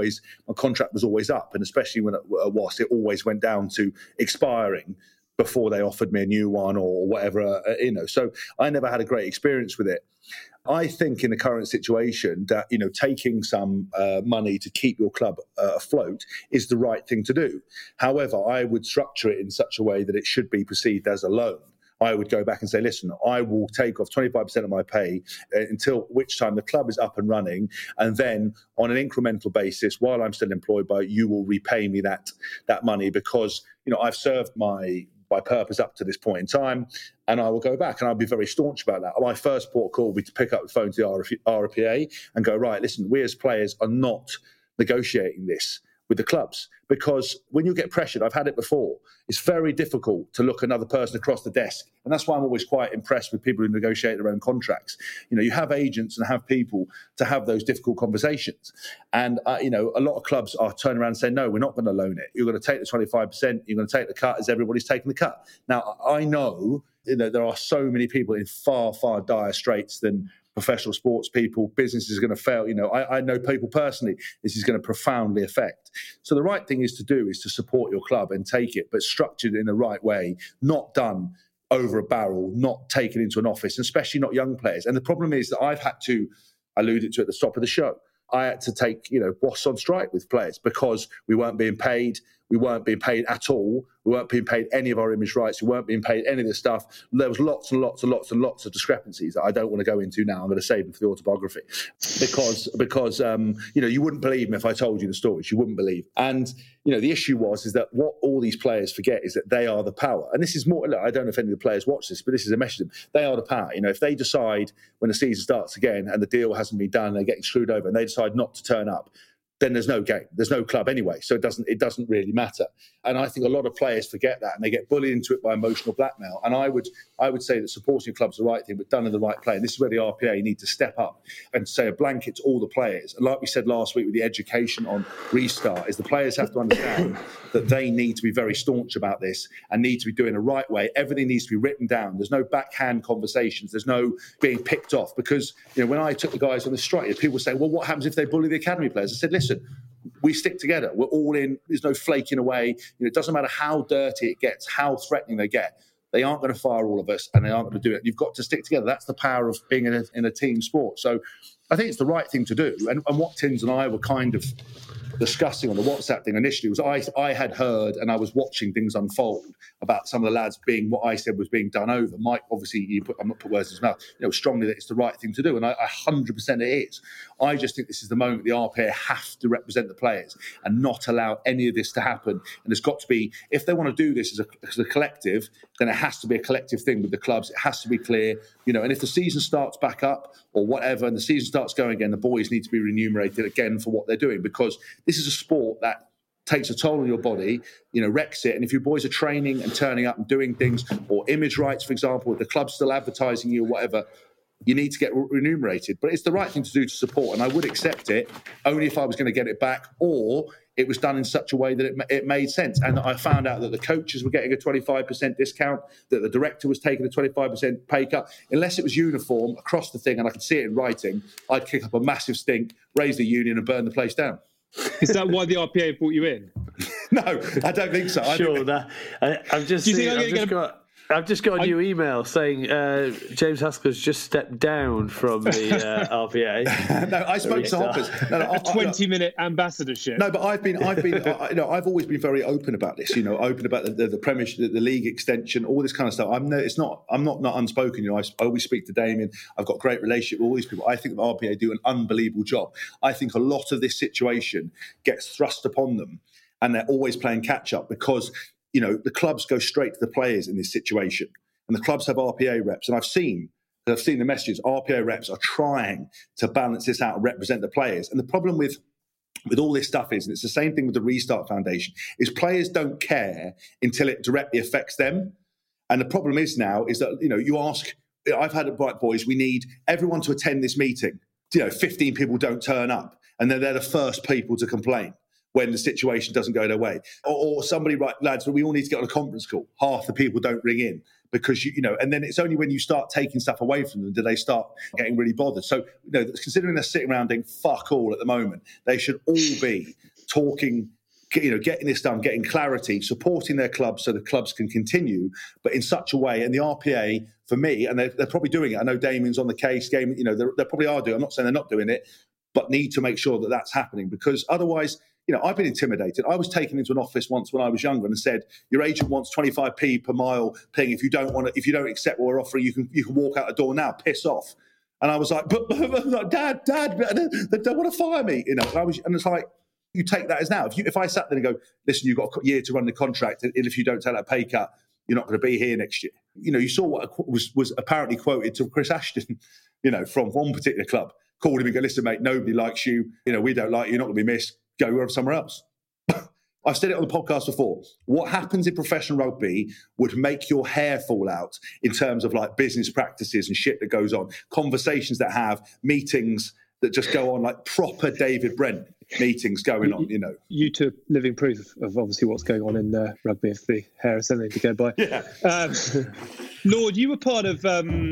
my contract was always up. And especially when at Wasps, it always went down to expiring before they offered me a new one or whatever, So I never had a great experience with it. I think in the current situation that, taking some money to keep your club afloat is the right thing to do. However, I would structure it in such a way that it should be perceived as a loan. I would go back and say, listen, I will take off 25% of my pay until which time the club is up and running. And then on an incremental basis, while I'm still employed by you, will repay me that money because, I've served my purpose up to this point in time, and I will go back, and I'll be very staunch about that. My first port of call will be to pick up the phone to the RPA and go, right, listen, we as players are not negotiating this with the clubs, because when you get pressured, I've had it before, it's very difficult to look another person across the desk. And that's why I'm always quite impressed with people who negotiate their own contracts. You have agents and have people to have those difficult conversations. And, a lot of clubs are turning around and saying, no, we're not going to loan it. You're going to take the 25%. You're going to take the cut as everybody's taking the cut. Now, I know, there are so many people in far, far dire straits than professional sports people, businesses are going to fail. I know people personally, this is going to profoundly affect. So the right thing is to support your club and take it, but structured in the right way, not done over a barrel, not taken into an office, and especially not young players. And the problem is that I've had to, I alluded to at the top of the show, I had to take, boss on strike with players because we weren't being paid. We weren't being paid at all. We weren't being paid any of our image rights. We weren't being paid any of this stuff. There was lots and lots and lots and lots of discrepancies that I don't want to go into now. I'm going to save them for the autobiography because you wouldn't believe me if I told you the stories. You wouldn't believe. And, the issue is that what all these players forget is that they are the power. And this is more, look, I don't know if any of the players watch this, but this is a message to them. They are the power. If they decide when the season starts again and the deal hasn't been done and they're getting screwed over and they decide not to turn up, then there's no game. There's no club anyway. So it doesn't really matter. And I think a lot of players forget that and they get bullied into it by emotional blackmail. And I would say that supporting your club's the right thing, but done in the right play. And this is where the RPA need to step up and say a blanket to all the players. And like we said last week with the education on restart, is the players have to understand that they need to be very staunch about this and need to be doing it the right way. Everything needs to be written down. There's no backhand conversations. There's no being picked off. Because, when I took the guys on the strike, people say, well, what happens if they bully the academy players? I said, listen, we stick together. We're all in. There's no flaking away. It doesn't matter how dirty it gets, how threatening they get. They aren't going to fire all of us and they aren't going to do it. You've got to stick together. That's the power of being in a team sport. So I think it's the right thing to do. And what Tins and I were kind of discussing on the WhatsApp thing initially was I had heard and I was watching things unfold about some of the lads being what I said was being done over. Mike, obviously, I'm not put words in his mouth, strongly that it's the right thing to do. And I 100% it is. I just think this is the moment the RPA have to represent the players and not allow any of this to happen. And there's got to be, if they want to do this as a collective, then it has to be a collective thing with the clubs. It has to be clear, and if the season starts back up or whatever, and the season starts going again, the boys need to be remunerated again for what they're doing, because this is a sport that takes a toll on your body, wrecks it. And if your boys are training and turning up and doing things, or image rights, for example, the club's still advertising you or whatever, you need to get remunerated. But it's the right thing to do to support. And I would accept it only if I was going to get it back, or it was done in such a way that it made sense. And I found out that the coaches were getting a 25% discount, that the director was taking a 25% pay cut. Unless it was uniform across the thing and I could see it in writing, I'd kick up a massive stink, raise the union and burn the place down. Is that why the RPA brought you in? No, I don't think so. I've just got a new email saying James Haskell's just stepped down from the RPA. No, I spoke to Hoppers. No, a 20-minute ambassadorship. No, but I've always been very open about this. Open about the Premiership, the league extension, all this kind of stuff. I'm not unspoken. I always speak to Damien. I've got a great relationship with all these people. I think the RPA do an unbelievable job. I think a lot of this situation gets thrust upon them, and they're always playing catch up because the clubs go straight to the players in this situation, and the clubs have RPA reps. And I've seen the messages. RPA reps are trying to balance this out and represent the players. And the problem with all this stuff is, and it's the same thing with the Restart Foundation, is players don't care until it directly affects them. And the problem is now is that, you ask, I've had at Bright Boys, we need everyone to attend this meeting. 15 people don't turn up, and then they're the first people to complain when the situation doesn't go their way. Or somebody, right, lads, we all need to get on a conference call. Half the people don't ring in because, and then it's only when you start taking stuff away from them do they start getting really bothered. So, considering they're sitting around doing fuck all at the moment, they should all be talking, getting this done, getting clarity, supporting their clubs so the clubs can continue, but in such a way. And the RPA, for me, and they're probably doing it. I know Damien's on the case, they probably are doing it. I'm not saying they're not doing it, but need to make sure that that's happening, because otherwise, I've been intimidated. I was taken into an office once when I was younger and said, your agent wants 25p per mile ping. If you don't accept what we're offering, you can walk out the door now, piss off. And I was like, but Dad, they don't want to fire me. And it's like, you take that as now. If I sat there and go, listen, you've got a year to run the contract, and if you don't take that pay cut, you're not going to be here next year. You saw what was apparently quoted to Chris Ashton, from one particular club, called him and go, listen, mate, nobody likes you. We don't like you. You're not going to be missed. Go somewhere else. I've said it on the podcast before. What happens in professional rugby would make your hair fall out in terms of like business practices and shit that goes on, conversations that have, meetings that just go on, like proper David Brent meetings going on, You two are living proof of obviously what's going on in rugby, if the hair is something to go by. Yeah. Lord, you were part of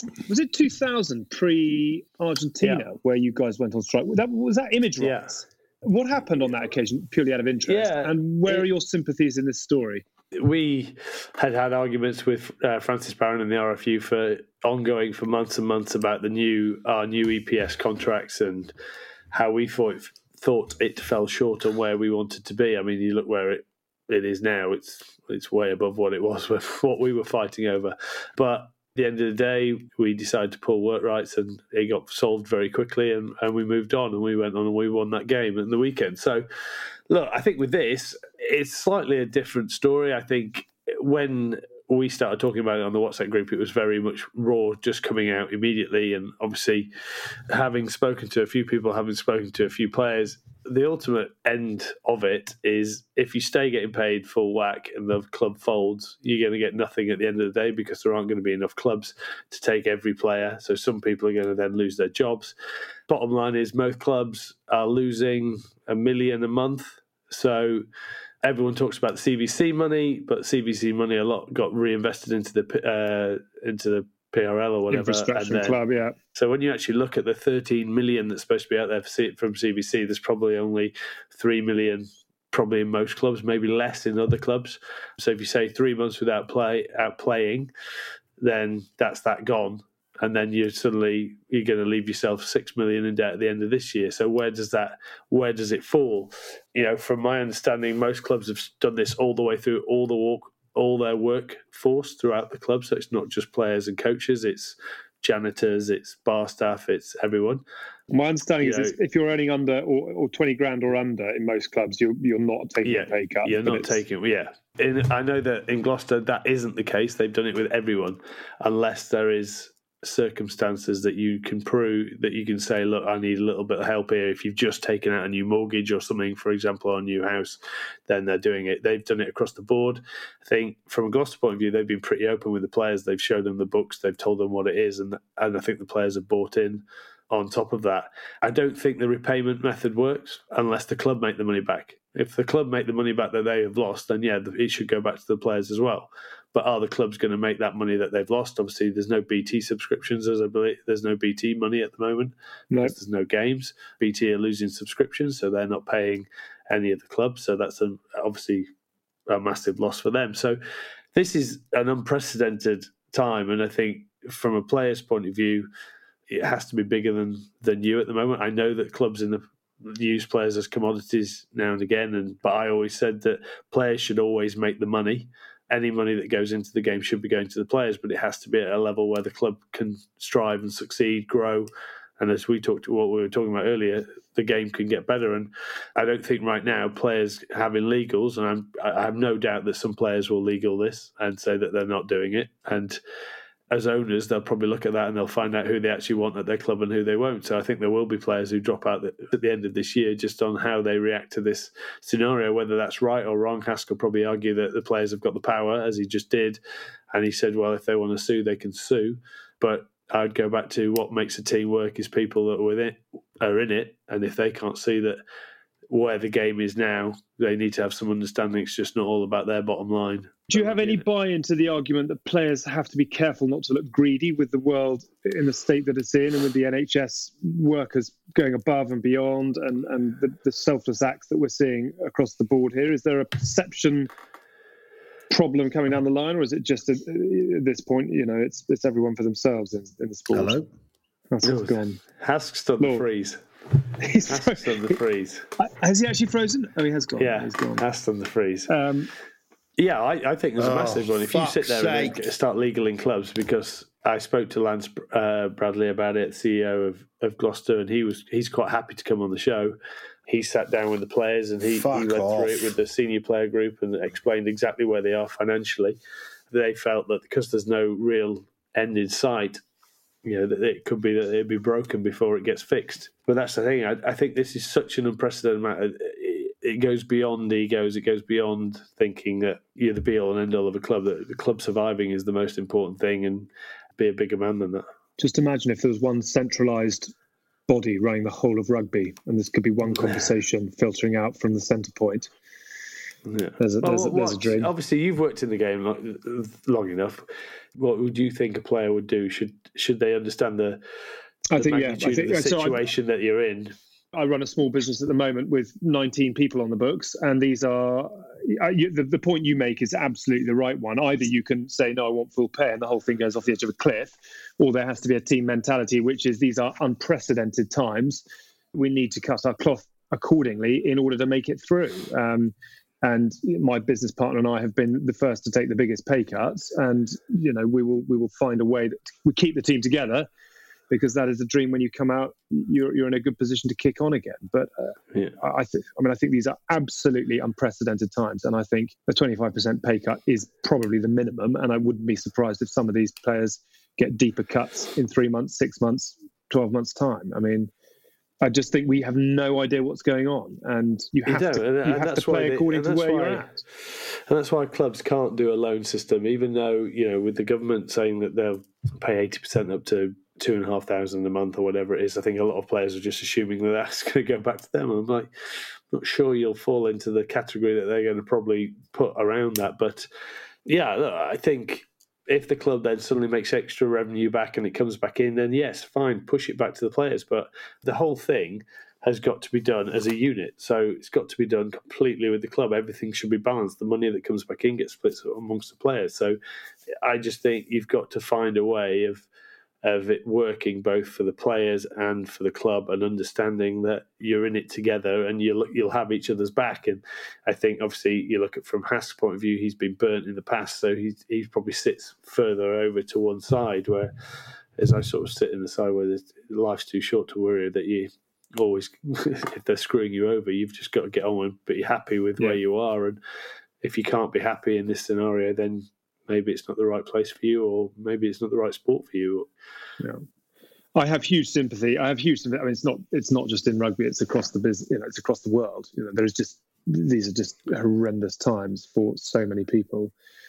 Was it 2000 pre-Argentina where you guys went on strike? Was that image rights? What happened on that occasion, purely out of interest? Yeah, and where are your sympathies in this story? We had arguments with Francis Barron and the RFU for months and months about our new EPS contracts and how we thought it fell short on where we wanted to be. I mean, you look where it is now; it's way above what it was with what we were fighting over. But at the end of the day, we decided to pull work rights, and it got solved very quickly, and we moved on, and we went on and we won that game at the weekend. So, look, I think with this, it's slightly a different story. I think when we started talking about it on the WhatsApp group, it was very much raw, just coming out immediately. And obviously, having spoken to a few people, having spoken to a few players, the ultimate end of it is if you stay getting paid full whack and the club folds, you're going to get nothing at the end of the day because there aren't going to be enough clubs to take every player. So some people are going to then lose their jobs. Bottom line is most clubs are losing $1 million a month. So everyone talks about the CVC money, but CVC money a lot got reinvested into the PRL or whatever. Infrastructure club, yeah. So when you actually look at the 13 million that's supposed to be out there from CVC, there's probably only 3 million, probably in most clubs, maybe less in other clubs. So if you say 3 months without playing, then that's that gone. And then you're going to leave yourself 6 million in debt at the end of this year. So where does it fall? From my understanding, most clubs have done this all the way through all their workforce throughout the club. So it's not just players and coaches; it's janitors, it's bar staff, it's everyone. My understanding is if you're earning under or 20 grand or under in most clubs, you're not taking a pay cut. You're not taking. I know that in Gloucester that isn't the case. They've done it with everyone, unless there is circumstances that you can prove that you can say, look, I need a little bit of help here. If you've just taken out a new mortgage or something, for example, on a new house, then they're doing it. They've done it across the board. I think from a Gloucester point of view, they've been pretty open with the players. They've showed them the books. They've told them what it is. And I think the players have bought in on top of that. I don't think the repayment method works unless the club make the money back. If the club make the money back that they have lost, then it should go back to the players as well. But are the clubs going to make that money that they've lost? Obviously, there's no BT subscriptions, as I believe. There's no BT money at the moment. No. There's no games. BT are losing subscriptions, so they're not paying any of the clubs. So that's obviously a massive loss for them. So this is an unprecedented time, and I think from a player's point of view, it has to be bigger than you at the moment. I know that clubs use players as commodities now and again, but I always said that players should always make the money. Any money that goes into the game should be going to the players, but it has to be at a level where the club can strive and succeed, grow. And as we talked to what we were talking about earlier, the game can get better. And I don't think right now players having legals, and I have no doubt that some players will legal this and say that they're not doing it. And as owners, they'll probably look at that and they'll find out who they actually want at their club and who they won't. So I think there will be players who drop out at the end of this year just on how they react to this scenario. Whether that's right or wrong, Haskell probably argue that the players have got the power, as he just did. And he said, well, if they want to sue, they can sue. But I'd go back to what makes a team work is people that are in it. And if they can't see that where the game is now, they need to have some understanding. It's just not all about their bottom line. Do you have any buy-in to the argument that players have to be careful not to look greedy with the world in the state that it's in, and with the NHS workers going above and beyond, and the selfless acts that we're seeing across the board here? Is there a perception problem coming down the line, or is it just at this point, it's everyone for themselves in the sport? Hello? That's gone. Hask's done the freeze. He's done the freeze. Has he actually frozen? Oh, he has gone. Yeah, he's gone. Has done the freeze. I think there's a massive one. If you sit there and start legaling clubs, because I spoke to Lance Bradley about it, CEO of Gloucester, and he's quite happy to come on the show. He sat down with the players and he went through it with the senior player group and explained exactly where they are financially. They felt that because there's no real end in sight, that it could be that it'd be broken before it gets fixed. But that's the thing. I think this is such an unprecedented matter. It goes beyond egos. It goes beyond thinking that you're the be-all and end-all of a club, that the club surviving is the most important thing, and be a bigger man than that. Just imagine if there was one centralised body running the whole of rugby, and this could be one conversation filtering out from the centre point. Yeah. There's a dream. Obviously, you've worked in the game long enough. What would you think a player would do? Should they understand the magnitude of the situation that you're in? I run a small business at the moment with 19 people on the books, and these are the point you make is absolutely the right one. Either you can say, no, I want full pay, and the whole thing goes off the edge of a cliff, or there has to be a team mentality, which is these are unprecedented times. We need to cut our cloth accordingly in order to make it through. And my business partner and I have been the first to take the biggest pay cuts, and we will find a way that we keep the team together, because that is a dream. When you come out, you're in a good position to kick on again. But I think these are absolutely unprecedented times, and I think a 25% pay cut is probably the minimum. And I wouldn't be surprised if some of these players get deeper cuts in 3 months, 6 months, 12 months' time. I mean, I just think we have no idea what's going on, and you have to play according to where you're at. And that's why clubs can't do a loan system, even though, with the government saying that they'll pay 80% up to $2,500 a month or whatever it is. I think a lot of players are just assuming that that's going to go back to them. I'm like, not sure you'll fall into the category that they're going to probably put around that. But yeah, look, I think if the club then suddenly makes extra revenue back and it comes back in, then yes, fine, push it back to the players. But the whole thing has got to be done as a unit. So it's got to be done completely with the club. Everything should be balanced. The money that comes back in gets split amongst the players. So I just think you've got to find a way of it working both for the players and for the club, and understanding that you're in it together and you'll have each other's back. And I think obviously you look at from Hask's point of view, he's been burnt in the past, so he probably sits further over to one side, where as I sort of sit in the side where life's too short to worry that you always, if they're screwing you over, you've just got to get on and be happy with where you are. And if you can't be happy in this scenario, then maybe it's not the right place for you, or maybe it's not the right sport for you. Yeah, I have huge sympathy. I mean, it's not just in rugby; it's across the business. It's across the world. These are just horrendous times for so many people.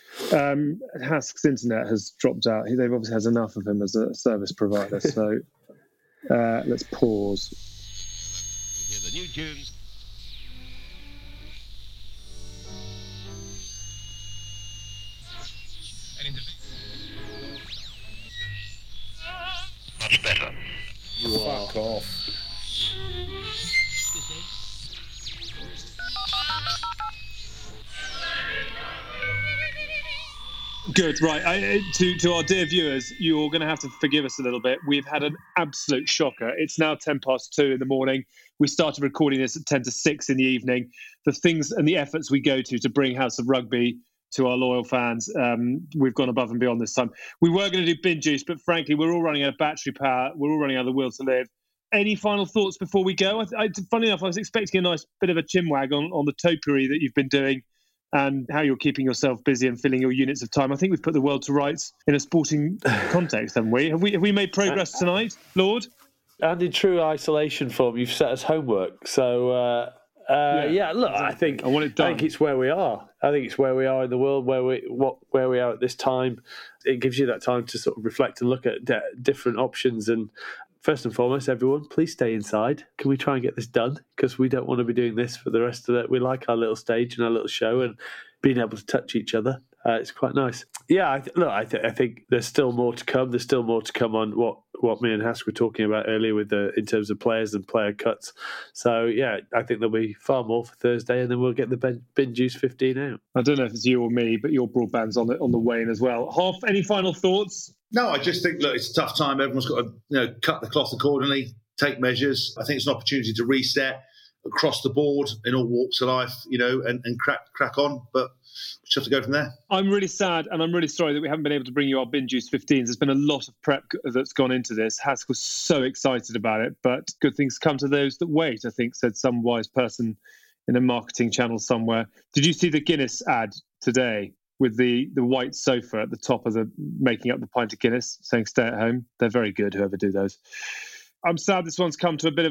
Hask's internet has dropped out. They've obviously has enough of him as a service provider. So let's pause. Hear the new tunes. Much better. Fuck off. Good, right. To our dear viewers, you're going to have to forgive us a little bit. We've had an absolute shocker. It's now 2:10 in the morning. We started recording this at 5 to 6 in the evening. The things and the efforts we go to bring House of Rugby to our loyal fans, we've gone above and beyond this time. We were going to do bin juice, but frankly, we're all running out of battery power. We're all running out of the will to live. Any final thoughts before we go? Funny enough, I was expecting a nice bit of a chinwag on the topiary that you've been doing and how you're keeping yourself busy and filling your units of time. I think we've put the world to rights in a sporting context, haven't we? Have we made progress tonight, Lord? And in true isolation form, you've set us homework. So... look, I think it's where we are. I think it's where we are in the world, where we are at this time. It gives you that time to sort of reflect and look at different options. And first and foremost, everyone, please stay inside. Can we try and get this done? Because we don't want to be doing this for the rest of it. We like our little stage and our little show and being able to touch each other. It's quite nice. Yeah, I think there's still more to come. There's still more to come on what me and Hask were talking about earlier in terms of players and player cuts. So, yeah, I think there'll be far more for Thursday, and then we'll get the bin juice 15 out. I don't know if it's you or me, but your broadband's on the wane as well. Hoff, any final thoughts? No, I just think, look, it's a tough time. Everyone's got to cut the cloth accordingly, take measures. I think it's an opportunity to reset across the board in all walks of life, and crack on. But we just have to go from there. I'm really sad, and I'm really sorry that we haven't been able to bring you our Bin Juice 15s. There's been a lot of prep that's gone into this. Hask was so excited about it, but good things come to those that wait, I think, said some wise person in a marketing channel somewhere. Did you see the Guinness ad today with the white sofa at the top of the making up the pint of Guinness, saying stay at home? They're very good, whoever do those. I'm sad this one's come to a bit of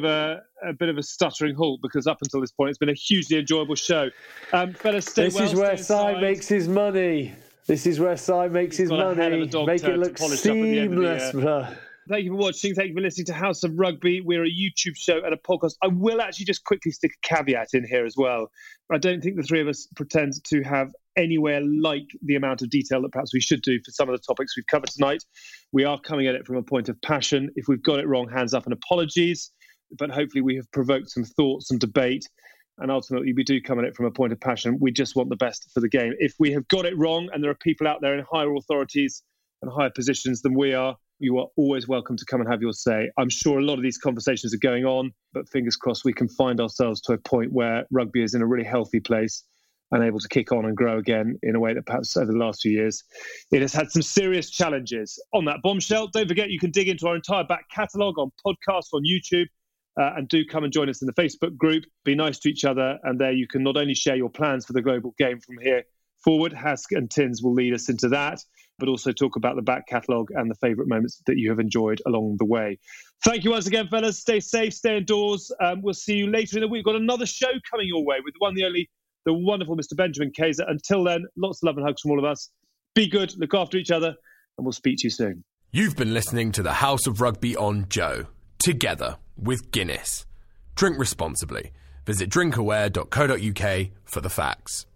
a stuttering halt, because up until this point it's been a hugely enjoyable show. Fellas, stay this well. This is where Si makes his money. This is where Si makes his money. Make it look seamless. Thank you for watching. Thank you for listening to House of Rugby. We're a YouTube show and a podcast. I will actually just quickly stick a caveat in here as well. I don't think the three of us pretend to have anywhere like the amount of detail that perhaps we should do for some of the topics we've covered tonight. We are coming at it from a point of passion. If we've got it wrong, hands up and apologies. But hopefully we have provoked some thought, some debate. And ultimately, we do come at it from a point of passion. We just want the best for the game. If we have got it wrong and there are people out there in higher authorities and higher positions than we are, you are always welcome to come and have your say. I'm sure a lot of these conversations are going on, but fingers crossed we can find ourselves to a point where rugby is in a really healthy place and able to kick on and grow again in a way that perhaps over the last few years it has had some serious challenges. On that bombshell, don't forget you can dig into our entire back catalogue on podcasts, on YouTube, and do come and join us in the Facebook group. Be nice to each other, and there you can not only share your plans for the global game from here forward, Hask and Tins will lead us into that, but also talk about the back catalogue and the favourite moments that you have enjoyed along the way. Thank you once again, fellas. Stay safe, stay indoors. We'll see you later in the week. We've got another show coming your way with the one, the only, the wonderful Mr. Benjamin Kayser. Until then, lots of love and hugs from all of us. Be good, look after each other, and we'll speak to you soon. You've been listening to the House of Rugby on Joe, together with Guinness. Drink responsibly. Visit drinkaware.co.uk for the facts.